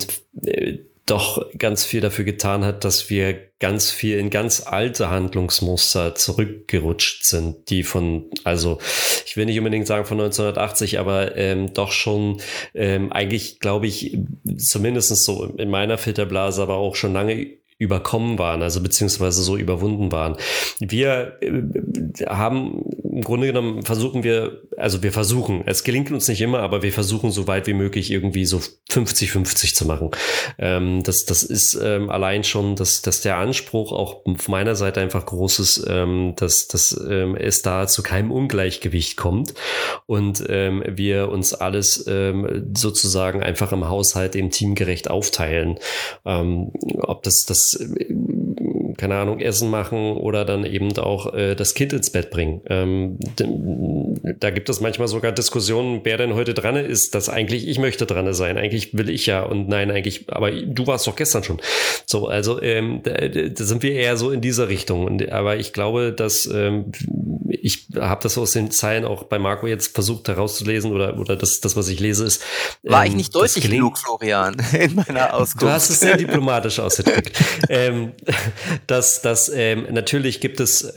doch ganz viel dafür getan hat, dass wir ganz viel in ganz alte Handlungsmuster zurückgerutscht sind, die also ich will nicht unbedingt sagen von 1980, aber doch schon eigentlich, glaube ich, zumindest so in meiner Filterblase, aber auch schon lange überkommen waren, also beziehungsweise so überwunden waren. Wir haben im Grunde genommen es gelingt uns nicht immer, aber wir versuchen so weit wie möglich irgendwie so 50-50 zu machen. Das ist allein schon, dass der Anspruch auch auf meiner Seite einfach groß ist, dass es da zu keinem Ungleichgewicht kommt und wir uns alles sozusagen einfach im Haushalt eben teamgerecht aufteilen. Ob das keine Ahnung, Essen machen oder dann eben auch das Kind ins Bett bringen. Da gibt es manchmal sogar Diskussionen, wer denn heute dran ist, dass eigentlich ich möchte dran sein. Eigentlich will ich ja und nein, eigentlich, aber du warst doch gestern schon. So, also da sind wir eher so in dieser Richtung. Aber ich glaube, dass ich habe das aus den Zeilen auch bei Marco jetzt versucht herauszulesen oder das, was ich lese, ist. War ich nicht deutlich genug, Florian, in meiner Auskunft? Du hast es sehr diplomatisch ausgedrückt. Dass natürlich gibt es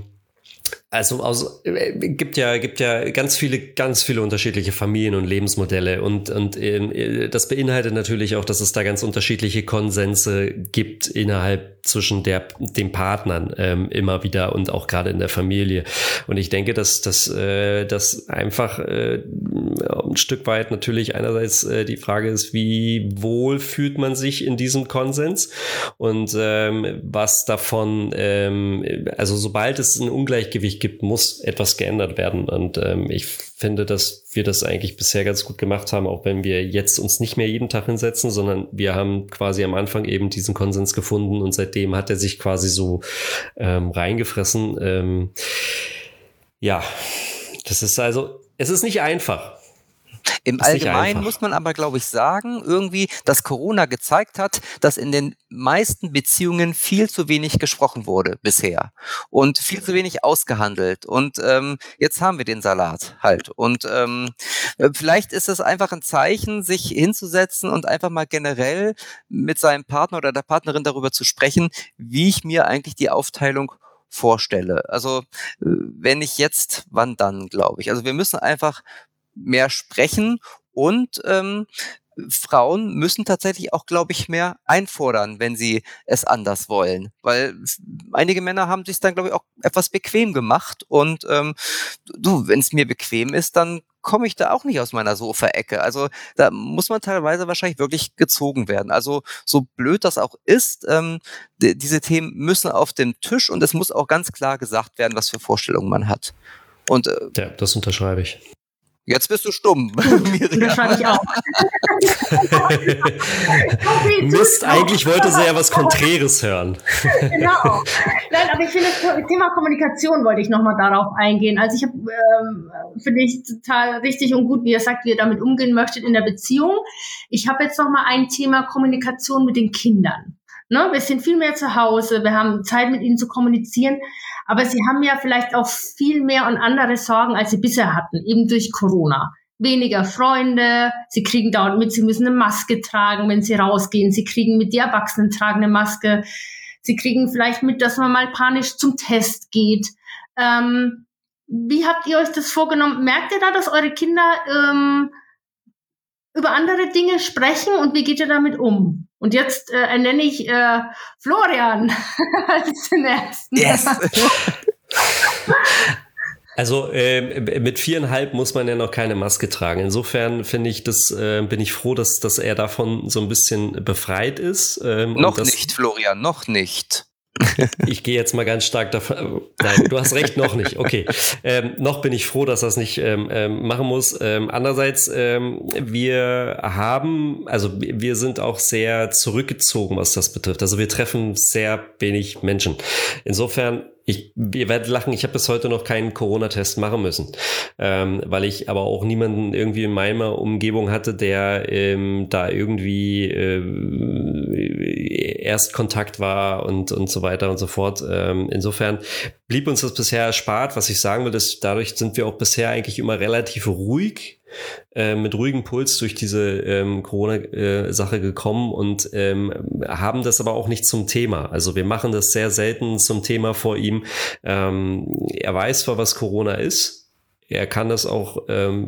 gibt ja ganz viele unterschiedliche Familien und Lebensmodelle und das beinhaltet natürlich auch, dass es da ganz unterschiedliche Konsense gibt zwischen den Partnern immer wieder und auch gerade in der Familie. Und ich denke, dass das einfach ein Stück weit natürlich einerseits die Frage ist, wie wohl fühlt man sich in diesem Konsens und was davon, also sobald es ein Ungleichgewicht gibt, muss etwas geändert werden. Und ich finde, dass wir das eigentlich bisher ganz gut gemacht haben, auch wenn wir jetzt uns nicht mehr jeden Tag hinsetzen, sondern wir haben quasi am Anfang eben diesen Konsens gefunden und seitdem hat er sich quasi so reingefressen. Ja, das ist also, es ist nicht einfach. Im Allgemeinen muss man aber, glaube ich, sagen, irgendwie, dass Corona gezeigt hat, dass in den meisten Beziehungen viel zu wenig gesprochen wurde bisher und viel zu wenig ausgehandelt. Und jetzt haben wir den Salat halt. Und vielleicht ist es einfach ein Zeichen, sich hinzusetzen und einfach mal generell mit seinem Partner oder der Partnerin darüber zu sprechen, wie ich mir eigentlich die Aufteilung vorstelle. Also wenn nicht jetzt, wann dann, glaube ich. Also wir müssen einfach mehr sprechen und Frauen müssen tatsächlich auch, glaube ich, mehr einfordern, wenn sie es anders wollen. Weil einige Männer haben sich dann, glaube ich, auch etwas bequem gemacht. Und wenn es mir bequem ist, dann komme ich da auch nicht aus meiner Sofa-Ecke. Also da muss man teilweise wahrscheinlich wirklich gezogen werden. Also so blöd das auch ist, diese Themen müssen auf den Tisch und es muss auch ganz klar gesagt werden, was für Vorstellungen man hat. Und ja, das unterschreibe ich. Jetzt bist du stumm, Miriam. Das schreibe ich auch. Mist, eigentlich wollte sie ja was Konträres hören. Genau. Nein, aber ich finde, das Thema Kommunikation wollte ich nochmal darauf eingehen. Also ich finde ich total richtig und gut, wie ihr sagt, wie ihr damit umgehen möchtet in der Beziehung. Ich habe jetzt nochmal ein Thema Kommunikation mit den Kindern. Ne? Wir sind viel mehr zu Hause, wir haben Zeit mit ihnen zu kommunizieren, aber sie haben ja vielleicht auch viel mehr und andere Sorgen, als sie bisher hatten, eben durch Corona. Weniger Freunde, sie kriegen dauernd mit, sie müssen eine Maske tragen, wenn sie rausgehen, sie kriegen mit, die Erwachsenen tragen eine Maske, sie kriegen vielleicht mit, dass man mal panisch zum Test geht. Wie habt ihr euch das vorgenommen? Merkt ihr da, dass eure Kinder über andere Dinge sprechen und wie geht ihr damit um? Und jetzt ernenne ich Florian als den ersten. Yes. Also mit 4,5 muss man ja noch keine Maske tragen. Insofern finde ich bin ich froh, dass er davon so ein bisschen befreit ist. Noch nicht, Florian, noch nicht. Ich gehe jetzt mal ganz stark davon. Nein, du hast recht, noch nicht. Okay. Noch bin ich froh, dass das nicht machen muss. Andererseits, wir sind auch sehr zurückgezogen, was das betrifft. Also wir treffen sehr wenig Menschen. Insofern, ihr werdet lachen, ich habe bis heute noch keinen Corona-Test machen müssen, weil ich aber auch niemanden irgendwie in meiner Umgebung hatte, der da irgendwie Erstkontakt war und so weiter und so fort. Insofern blieb uns das bisher erspart. Was ich sagen will, ist, dadurch sind wir auch bisher eigentlich immer relativ ruhig, mit ruhigem Puls durch diese Corona-Sache gekommen und haben das aber auch nicht zum Thema. Also wir machen das sehr selten zum Thema vor ihm. Er weiß zwar, was Corona ist. Er kann das auch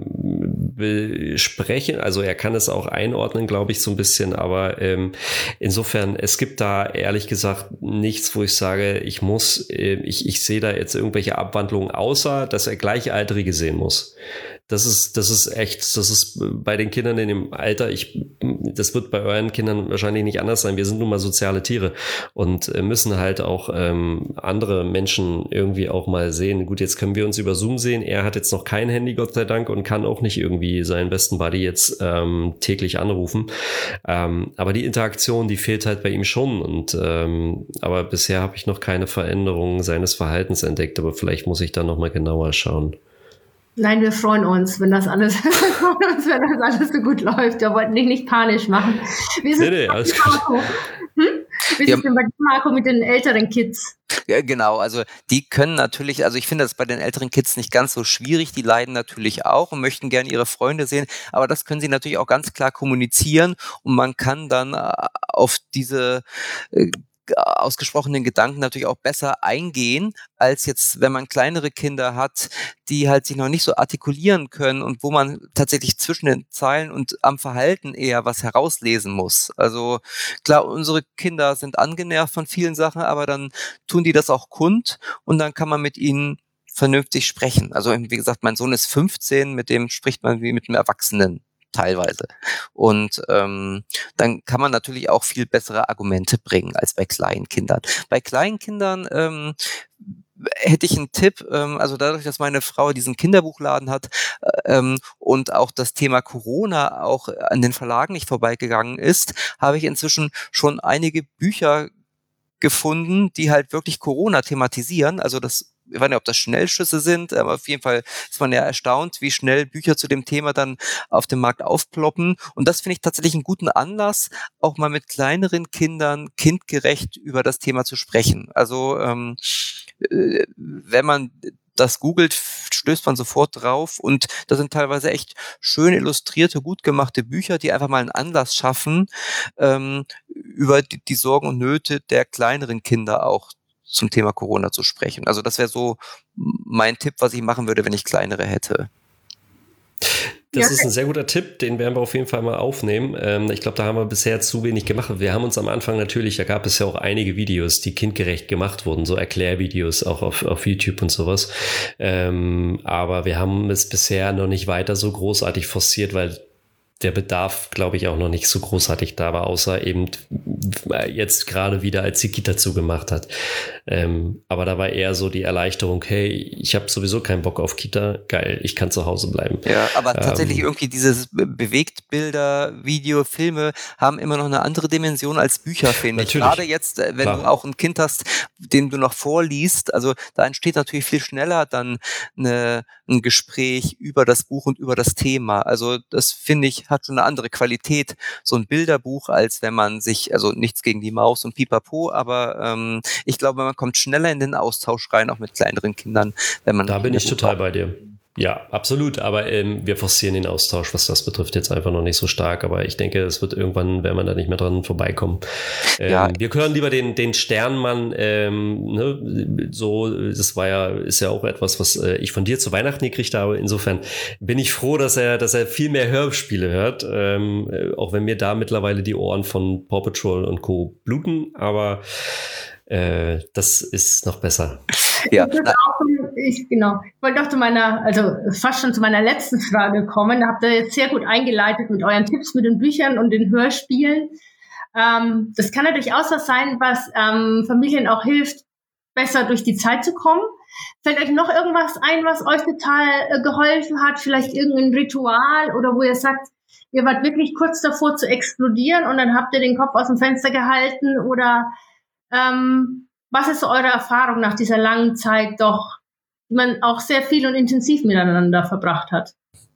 besprechen, also er kann es auch einordnen, glaube ich, so ein bisschen, aber insofern, es gibt da ehrlich gesagt nichts, wo ich sage, ich sehe da jetzt irgendwelche Abwandlungen, außer dass er Gleichaltrige sehen muss. Das ist bei den Kindern in dem Alter, das wird bei euren Kindern wahrscheinlich nicht anders sein. Wir sind nun mal soziale Tiere und müssen halt auch andere Menschen irgendwie auch mal sehen. Gut, jetzt können wir uns über Zoom sehen. Er hat jetzt noch kein Handy, Gott sei Dank, und kann auch nicht irgendwie seinen besten Buddy jetzt täglich anrufen. Aber die Interaktion, die fehlt halt bei ihm schon. Und aber bisher habe ich noch keine Veränderung seines Verhaltens entdeckt. Aber vielleicht muss ich da noch mal genauer schauen. Nein, wir freuen uns, wenn das alles so gut läuft. Wir wollten dich nicht panisch machen. Wie ist es alles gut. Wie ist es denn bei Marco mit den älteren Kids? Ja, genau, also die können natürlich, also ich finde das bei den älteren Kids nicht ganz so schwierig, die leiden natürlich auch und möchten gerne ihre Freunde sehen, aber das können sie natürlich auch ganz klar kommunizieren und man kann dann auf diese ausgesprochenen Gedanken natürlich auch besser eingehen, als jetzt, wenn man kleinere Kinder hat, die halt sich noch nicht so artikulieren können und wo man tatsächlich zwischen den Zeilen und am Verhalten eher was herauslesen muss. Also klar, unsere Kinder sind angenervt von vielen Sachen, aber dann tun die das auch kund und dann kann man mit ihnen vernünftig sprechen. Also wie gesagt, mein Sohn ist 15, mit dem spricht man wie mit einem Erwachsenen teilweise. Und dann kann man natürlich auch viel bessere Argumente bringen als bei kleinen Kindern. Bei kleinen Kindern hätte ich einen Tipp, also dadurch, dass meine Frau diesen Kinderbuchladen hat und auch das Thema Corona auch an den Verlagen nicht vorbeigegangen ist, habe ich inzwischen schon einige Bücher gefunden, die halt wirklich Corona thematisieren. Also ich weiß nicht, ob das Schnellschüsse sind, aber auf jeden Fall ist man ja erstaunt, wie schnell Bücher zu dem Thema dann auf dem Markt aufploppen. Und das finde ich tatsächlich einen guten Anlass, auch mal mit kleineren Kindern kindgerecht über das Thema zu sprechen. Also wenn man das googelt, stößt man sofort drauf und das sind teilweise echt schön illustrierte, gut gemachte Bücher, die einfach mal einen Anlass schaffen, über die Sorgen und Nöte der kleineren Kinder auch zum Thema Corona zu sprechen. Also das wäre so mein Tipp, was ich machen würde, wenn ich kleinere hätte. Das ist ein sehr guter Tipp, den werden wir auf jeden Fall mal aufnehmen. Ich glaube, da haben wir bisher zu wenig gemacht. Wir haben uns am Anfang natürlich, da gab es ja auch einige Videos, die kindgerecht gemacht wurden, so Erklärvideos auch auf YouTube und sowas. Aber wir haben es bisher noch nicht weiter so großartig forciert, weil der Bedarf, glaube ich, auch noch nicht so großartig da war, außer eben jetzt gerade wieder, als die Kita zugemacht hat. Aber da war eher so die Erleichterung, hey, ich habe sowieso keinen Bock auf Kita, geil, ich kann zu Hause bleiben. Ja, aber tatsächlich irgendwie dieses Bewegtbilder, Video, Filme haben immer noch eine andere Dimension als Bücher, finde ich. Gerade jetzt, wenn du auch ein Kind hast, dem du noch vorliest, also da entsteht natürlich viel schneller dann ein Gespräch über das Buch und über das Thema. Also das, finde ich, hat schon eine andere Qualität, so ein Bilderbuch, als wenn man sich, also nichts gegen die Maus und Pipapo, aber ich glaube, man kommt schneller in den Austausch rein, auch mit kleineren Kindern, wenn man... Da bin ich total bei dir. Ja, absolut, aber wir forcieren den Austausch, was das betrifft, jetzt einfach noch nicht so stark, aber ich denke, es wird irgendwann, werden wir da nicht mehr dran vorbeikommen. Wir hören lieber den Sternmann, ne? So, das ist ja auch etwas, was ich von dir zu Weihnachten gekriegt habe, insofern bin ich froh, dass er viel mehr Hörspiele hört, auch wenn mir da mittlerweile die Ohren von Paw Patrol und Co. bluten, aber das ist noch besser. Ja. Ich wollte auch fast schon zu meiner letzten Frage kommen. Da habt ihr jetzt sehr gut eingeleitet mit euren Tipps, mit den Büchern und den Hörspielen. Das kann ja durchaus was sein, was Familien auch hilft, besser durch die Zeit zu kommen. Fällt euch noch irgendwas ein, was euch total geholfen hat? Vielleicht irgendein Ritual oder wo ihr sagt, ihr wart wirklich kurz davor zu explodieren und dann habt ihr den Kopf aus dem Fenster gehalten oder was ist so eure Erfahrung nach dieser langen Zeit doch, die man auch sehr viel und intensiv miteinander verbracht hat?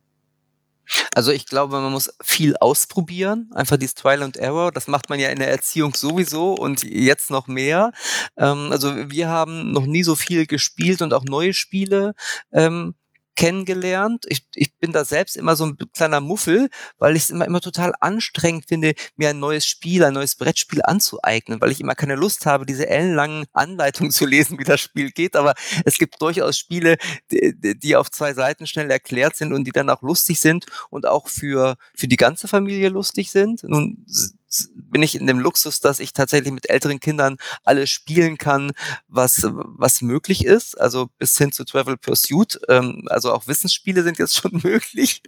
Also ich glaube, man muss viel ausprobieren, einfach dieses Trial and Error, das macht man ja in der Erziehung sowieso und jetzt noch mehr. Also wir haben noch nie so viel gespielt und auch neue Spiele kennengelernt. Ich bin da selbst immer so ein kleiner Muffel, weil ich es immer total anstrengend finde, mir ein neues Spiel, ein neues Brettspiel anzueignen, weil ich immer keine Lust habe, diese ellenlangen Anleitungen zu lesen, wie das Spiel geht. Aber es gibt durchaus Spiele, die auf 2 Seiten schnell erklärt sind und die dann auch lustig sind und auch für die ganze Familie lustig sind. Nun bin ich in dem Luxus, dass ich tatsächlich mit älteren Kindern alles spielen kann, was möglich ist, also bis hin zu Trivial Pursuit, also auch Wissensspiele sind jetzt schon möglich.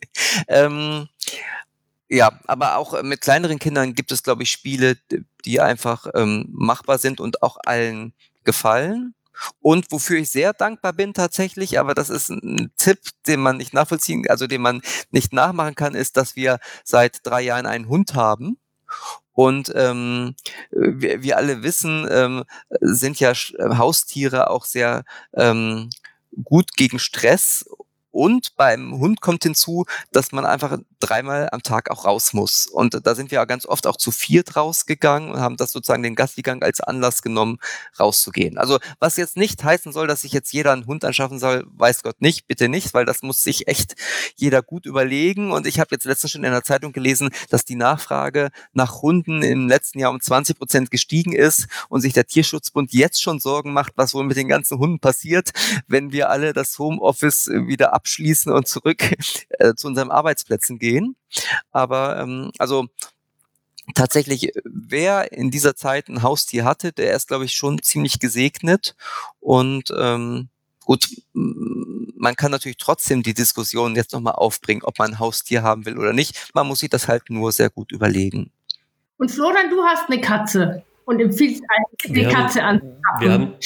Ja, aber auch mit kleineren Kindern gibt es, glaube ich, Spiele, die einfach machbar sind und auch allen gefallen. Und wofür ich sehr dankbar bin tatsächlich, aber das ist ein Tipp, den man nicht nachvollziehen, also den man nicht nachmachen kann, ist, dass wir seit 3 Jahren einen Hund haben. Und wir alle wissen, sind ja Haustiere auch sehr gut gegen Stress. Und beim Hund kommt hinzu, dass man einfach 3-mal am Tag auch raus muss. Und da sind wir ja ganz oft auch zu 4 rausgegangen und haben das sozusagen den Gassi-Gang als Anlass genommen, rauszugehen. Also was jetzt nicht heißen soll, dass sich jetzt jeder einen Hund anschaffen soll, weiß Gott nicht, bitte nicht, weil das muss sich echt jeder gut überlegen. Und ich habe jetzt letztens schon in der Zeitung gelesen, dass die Nachfrage nach Hunden im letzten Jahr um 20% gestiegen ist und sich der Tierschutzbund jetzt schon Sorgen macht, was wohl mit den ganzen Hunden passiert, wenn wir alle das Homeoffice wieder abschließen und zurück zu unseren Arbeitsplätzen gehen. Aber also tatsächlich, wer in dieser Zeit ein Haustier hatte, der ist, glaube ich, schon ziemlich gesegnet. Und gut, man kann natürlich trotzdem die Diskussion jetzt nochmal aufbringen, ob man ein Haustier haben will oder nicht. Man muss sich das halt nur sehr gut überlegen. Und Florian, du hast eine Katze und empfiehlst die Katze an.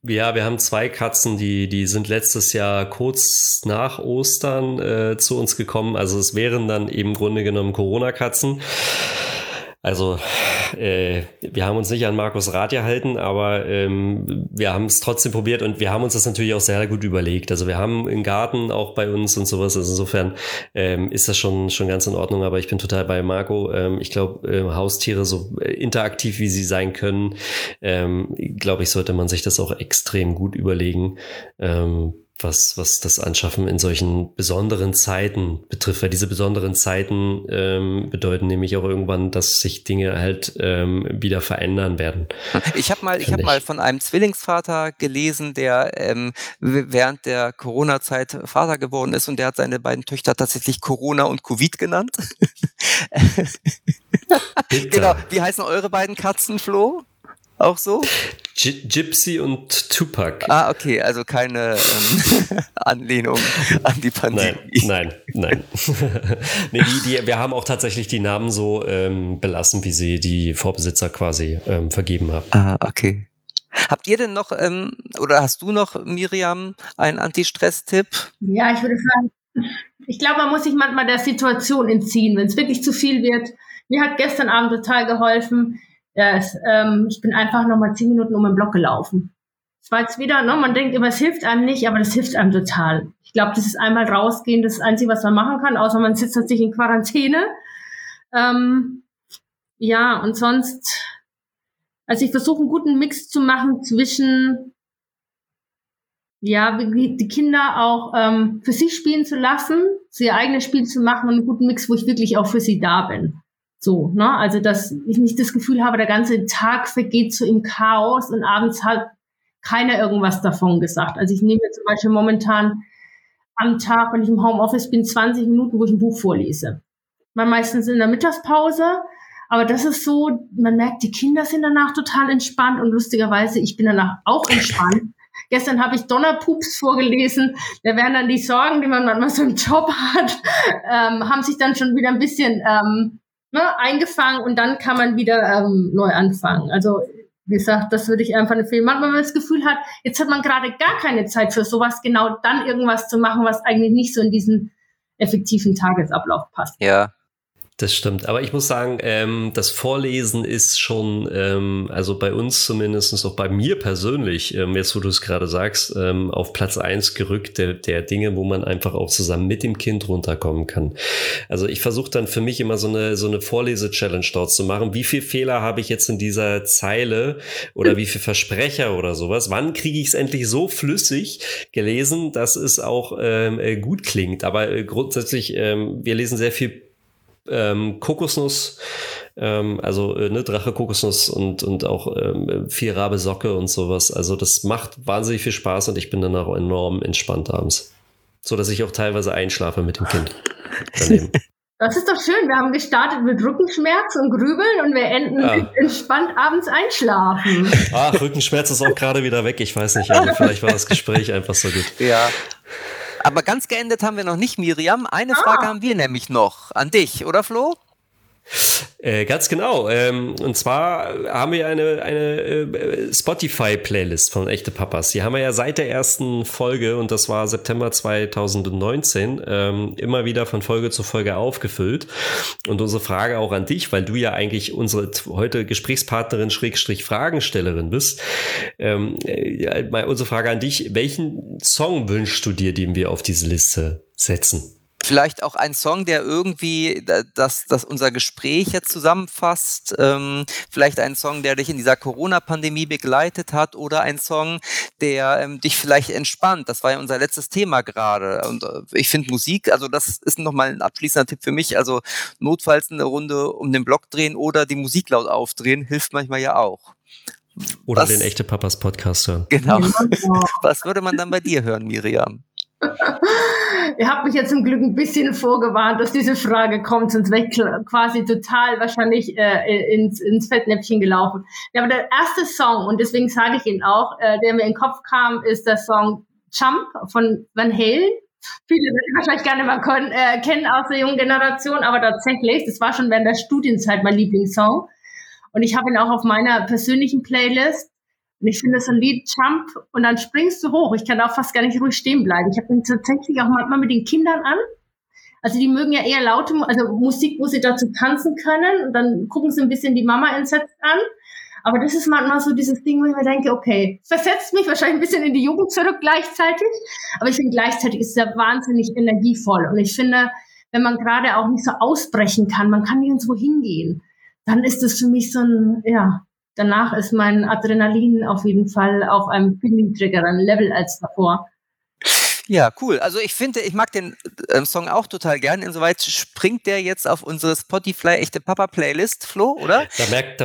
Ja, wir haben 2 Katzen, die sind letztes Jahr kurz nach Ostern zu uns gekommen. Also es wären dann im Grunde genommen Corona-Katzen. Also wir haben uns nicht an Markus Rat gehalten, aber wir haben es trotzdem probiert und wir haben uns das natürlich auch sehr gut überlegt. Also wir haben einen Garten auch bei uns und sowas. Also insofern ist das schon ganz in Ordnung. Aber ich bin total bei Marco. Ich glaube, Haustiere, so interaktiv wie sie sein können, glaube ich, sollte man sich das auch extrem gut überlegen. Was das Anschaffen in solchen besonderen Zeiten betrifft, weil diese besonderen Zeiten bedeuten nämlich auch irgendwann, dass sich Dinge halt wieder verändern werden. Ich habe mal von einem Zwillingsvater gelesen, der während der Corona-Zeit Vater geworden ist und der hat seine beiden Töchter tatsächlich Corona und Covid genannt. Genau. Wie heißen eure beiden Katzen, Flo? Auch so? Gypsy und Tupac. Ah, okay, also keine Anlehnung an die Pandemie. Nein. Nee, wir haben auch tatsächlich die Namen so belassen, wie sie die Vorbesitzer quasi vergeben haben. Ah, okay. Habt ihr denn noch, oder hast du noch, Miriam, einen Anti-Stress-Tipp? Ja, ich würde sagen, ich glaube, man muss sich manchmal der Situation entziehen, wenn es wirklich zu viel wird. Mir hat gestern Abend total geholfen. Ich bin einfach nochmal 10 Minuten um den Block gelaufen. Es war jetzt wieder, ne, man denkt immer, es hilft einem nicht, aber das hilft einem total. Ich glaube, das ist einmal rausgehen, das Einzige, was man machen kann, außer man sitzt natürlich in Quarantäne. Ja, und sonst, also ich versuche einen guten Mix zu machen zwischen, ja, die Kinder auch für sich spielen zu lassen, ihr eigenes Spiel zu machen und einen guten Mix, wo ich wirklich auch für sie da bin. So, ne, also dass ich nicht das Gefühl habe, der ganze Tag vergeht so im Chaos und abends hat keiner irgendwas davon gesagt. Also ich nehme zum Beispiel momentan am Tag, wenn ich im Homeoffice bin, 20 Minuten, wo ich ein Buch vorlese. Man meistens in der Mittagspause, aber das ist so, man merkt, die Kinder sind danach total entspannt und lustigerweise, ich bin danach auch entspannt. Gestern habe ich Donnerpups vorgelesen, da werden dann die Sorgen, die man manchmal so im Job hat, haben sich dann schon wieder ein bisschen eingefangen und dann kann man wieder neu anfangen. Also wie gesagt, das würde ich einfach empfehlen. Manchmal, wenn man das Gefühl hat, jetzt hat man gerade gar keine Zeit für sowas, genau dann irgendwas zu machen, was eigentlich nicht so in diesen effektiven Tagesablauf passt. Ja. Das stimmt, aber ich muss sagen, das Vorlesen ist schon, also bei uns zumindest, auch bei mir persönlich, jetzt wo du es gerade sagst, auf Platz 1 gerückt der Dinge, wo man einfach auch zusammen mit dem Kind runterkommen kann. Also ich versuche dann für mich immer so eine Vorlese-Challenge dort zu machen. Wie viele Fehler habe ich jetzt in dieser Zeile oder wie viele Versprecher oder sowas? Wann kriege ich es endlich so flüssig gelesen, dass es auch gut klingt? Aber grundsätzlich, wir lesen sehr viel Kokosnuss, also Drache, Kokosnuss und auch viel Rabe Socke und sowas. Also das macht wahnsinnig viel Spaß und ich bin dann auch enorm entspannt abends. So dass ich auch teilweise einschlafe mit dem Kind daneben. Das ist doch schön. Wir haben gestartet mit Rückenschmerz und Grübeln und wir enden mit entspannt abends einschlafen. Ach, Rückenschmerz ist auch gerade wieder weg. Ich weiß nicht, also vielleicht war das Gespräch einfach so gut. Ja. Aber ganz geendet haben wir noch nicht, Miriam. Eine Frage haben wir nämlich noch an dich, oder Flo? Ganz genau. Und zwar haben wir eine Spotify-Playlist von Echte Papas. Die haben wir ja seit der ersten Folge, und das war September 2019, immer wieder von Folge zu Folge aufgefüllt. Und unsere Frage auch an dich, weil du ja eigentlich unsere heute Gesprächspartnerin / Fragenstellerin bist. Unsere Frage an dich, welchen Song wünschst du dir, den wir auf diese Liste setzen? Vielleicht auch ein Song, der irgendwie das unser Gespräch jetzt zusammenfasst. Vielleicht ein Song, der dich in dieser Corona-Pandemie begleitet hat, oder ein Song, der dich vielleicht entspannt. Das war ja unser letztes Thema gerade. Und ich finde Musik, also das ist nochmal ein abschließender Tipp für mich. Also notfalls eine Runde um den Block drehen oder die Musik laut aufdrehen, hilft manchmal ja auch. Oder den Echte Papas Podcast hören. Genau. Was würde man dann bei dir hören, Miriam? Ihr habt mich jetzt zum Glück ein bisschen vorgewarnt, dass diese Frage kommt, sonst wäre ich quasi total wahrscheinlich ins Fettnäpfchen gelaufen. Ja, aber der erste Song, und deswegen sage ich ihn auch, der mir in den Kopf kam, ist der Song Jump von Van Halen. Viele werden wahrscheinlich gar nicht mal kennen aus der jungen Generation, aber tatsächlich, das war schon während der Studienzeit mein Lieblingssong. Und ich habe ihn auch auf meiner persönlichen Playlist. Und ich finde, so ein Lied, Jump, und dann springst du hoch. Ich kann auch fast gar nicht ruhig stehen bleiben. Ich habe den tatsächlich auch manchmal mit den Kindern an. Also die mögen ja eher laute, also Musik, wo sie dazu tanzen können. Und dann gucken sie ein bisschen die Mama entsetzt an. Aber das ist manchmal so dieses Ding, wo ich mir denke, okay, versetzt mich wahrscheinlich ein bisschen in die Jugend zurück gleichzeitig. Aber ich finde, gleichzeitig ist es ja wahnsinnig energievoll. Und ich finde, wenn man gerade auch nicht so ausbrechen kann, man kann nirgendwo hingehen, dann ist das für mich so ein, ja, danach ist mein Adrenalin auf jeden Fall auf einem viel niedrigeren Level als davor. Ja, cool. Also ich finde, ich mag den Song auch total gern. Insoweit springt der jetzt auf unsere Spotify Echte Papa Playlist, Flo, oder? Da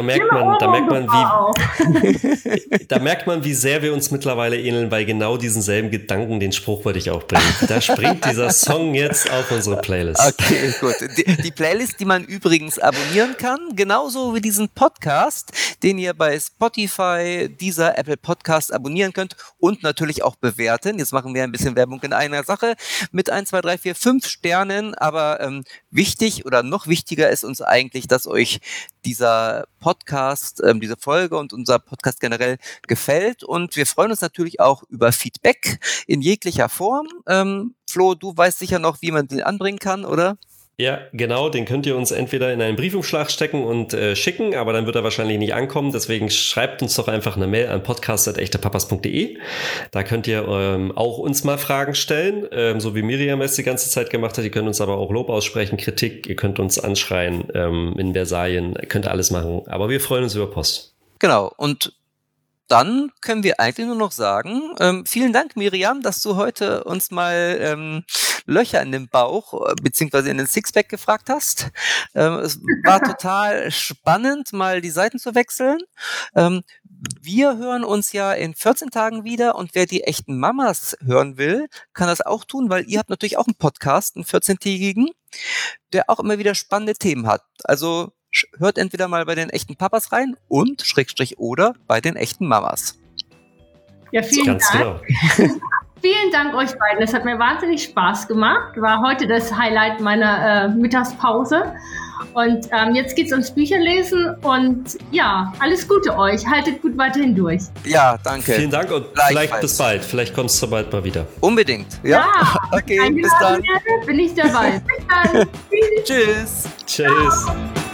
merkt man, wie sehr wir uns mittlerweile ähneln, weil genau diesen selben Gedanken, den Spruch wollte ich auch bringen. Da springt dieser Song jetzt auf unsere Playlist. Okay, gut. Die Playlist, die man übrigens abonnieren kann, genauso wie diesen Podcast, den ihr bei Spotify, dieser Apple Podcast abonnieren könnt und natürlich auch bewerten. Jetzt machen wir ein bisschen Werbung in einer Sache mit 1, 2, 3, 4, 5 Sternen, aber wichtig oder noch wichtiger ist uns eigentlich, dass euch dieser Podcast, diese Folge und unser Podcast generell gefällt, und wir freuen uns natürlich auch über Feedback in jeglicher Form. Flo, du weißt sicher noch, wie man den anbringen kann, oder? Ja, genau, den könnt ihr uns entweder in einen Briefumschlag stecken und schicken, aber dann wird er wahrscheinlich nicht ankommen, deswegen schreibt uns doch einfach eine Mail an podcast@echtepapas.de. Da könnt ihr auch uns mal Fragen stellen, so wie Miriam es die ganze Zeit gemacht hat. Ihr könnt uns aber auch Lob aussprechen, Kritik, ihr könnt uns anschreien in Versalien, könnt ihr alles machen, aber wir freuen uns über Post. Genau, und dann können wir eigentlich nur noch sagen, vielen Dank, Miriam, dass du heute uns mal Löcher in den Bauch beziehungsweise in den Sixpack gefragt hast. Es war total spannend, mal die Seiten zu wechseln. Wir hören uns ja in 14 Tagen wieder, und wer die echten Mamas hören will, kann das auch tun, weil ihr habt natürlich auch einen Podcast, einen 14-tägigen, der auch immer wieder spannende Themen hat. Also hört entweder mal bei den echten Papas rein und /oder bei den echten Mamas. Ja, vielen Dank. Genau. Vielen Dank euch beiden. Es hat mir wahnsinnig Spaß gemacht. War heute das Highlight meiner Mittagspause. Und jetzt geht's ums Bücherlesen. Und ja, alles Gute euch. Haltet gut weiterhin durch. Ja, danke. Vielen Dank und vielleicht bis bald. Vielleicht kommst du bald mal wieder. Unbedingt. Ja, okay, bis dann. Bin ich dabei. Bis dann. Tschüss. Tschüss.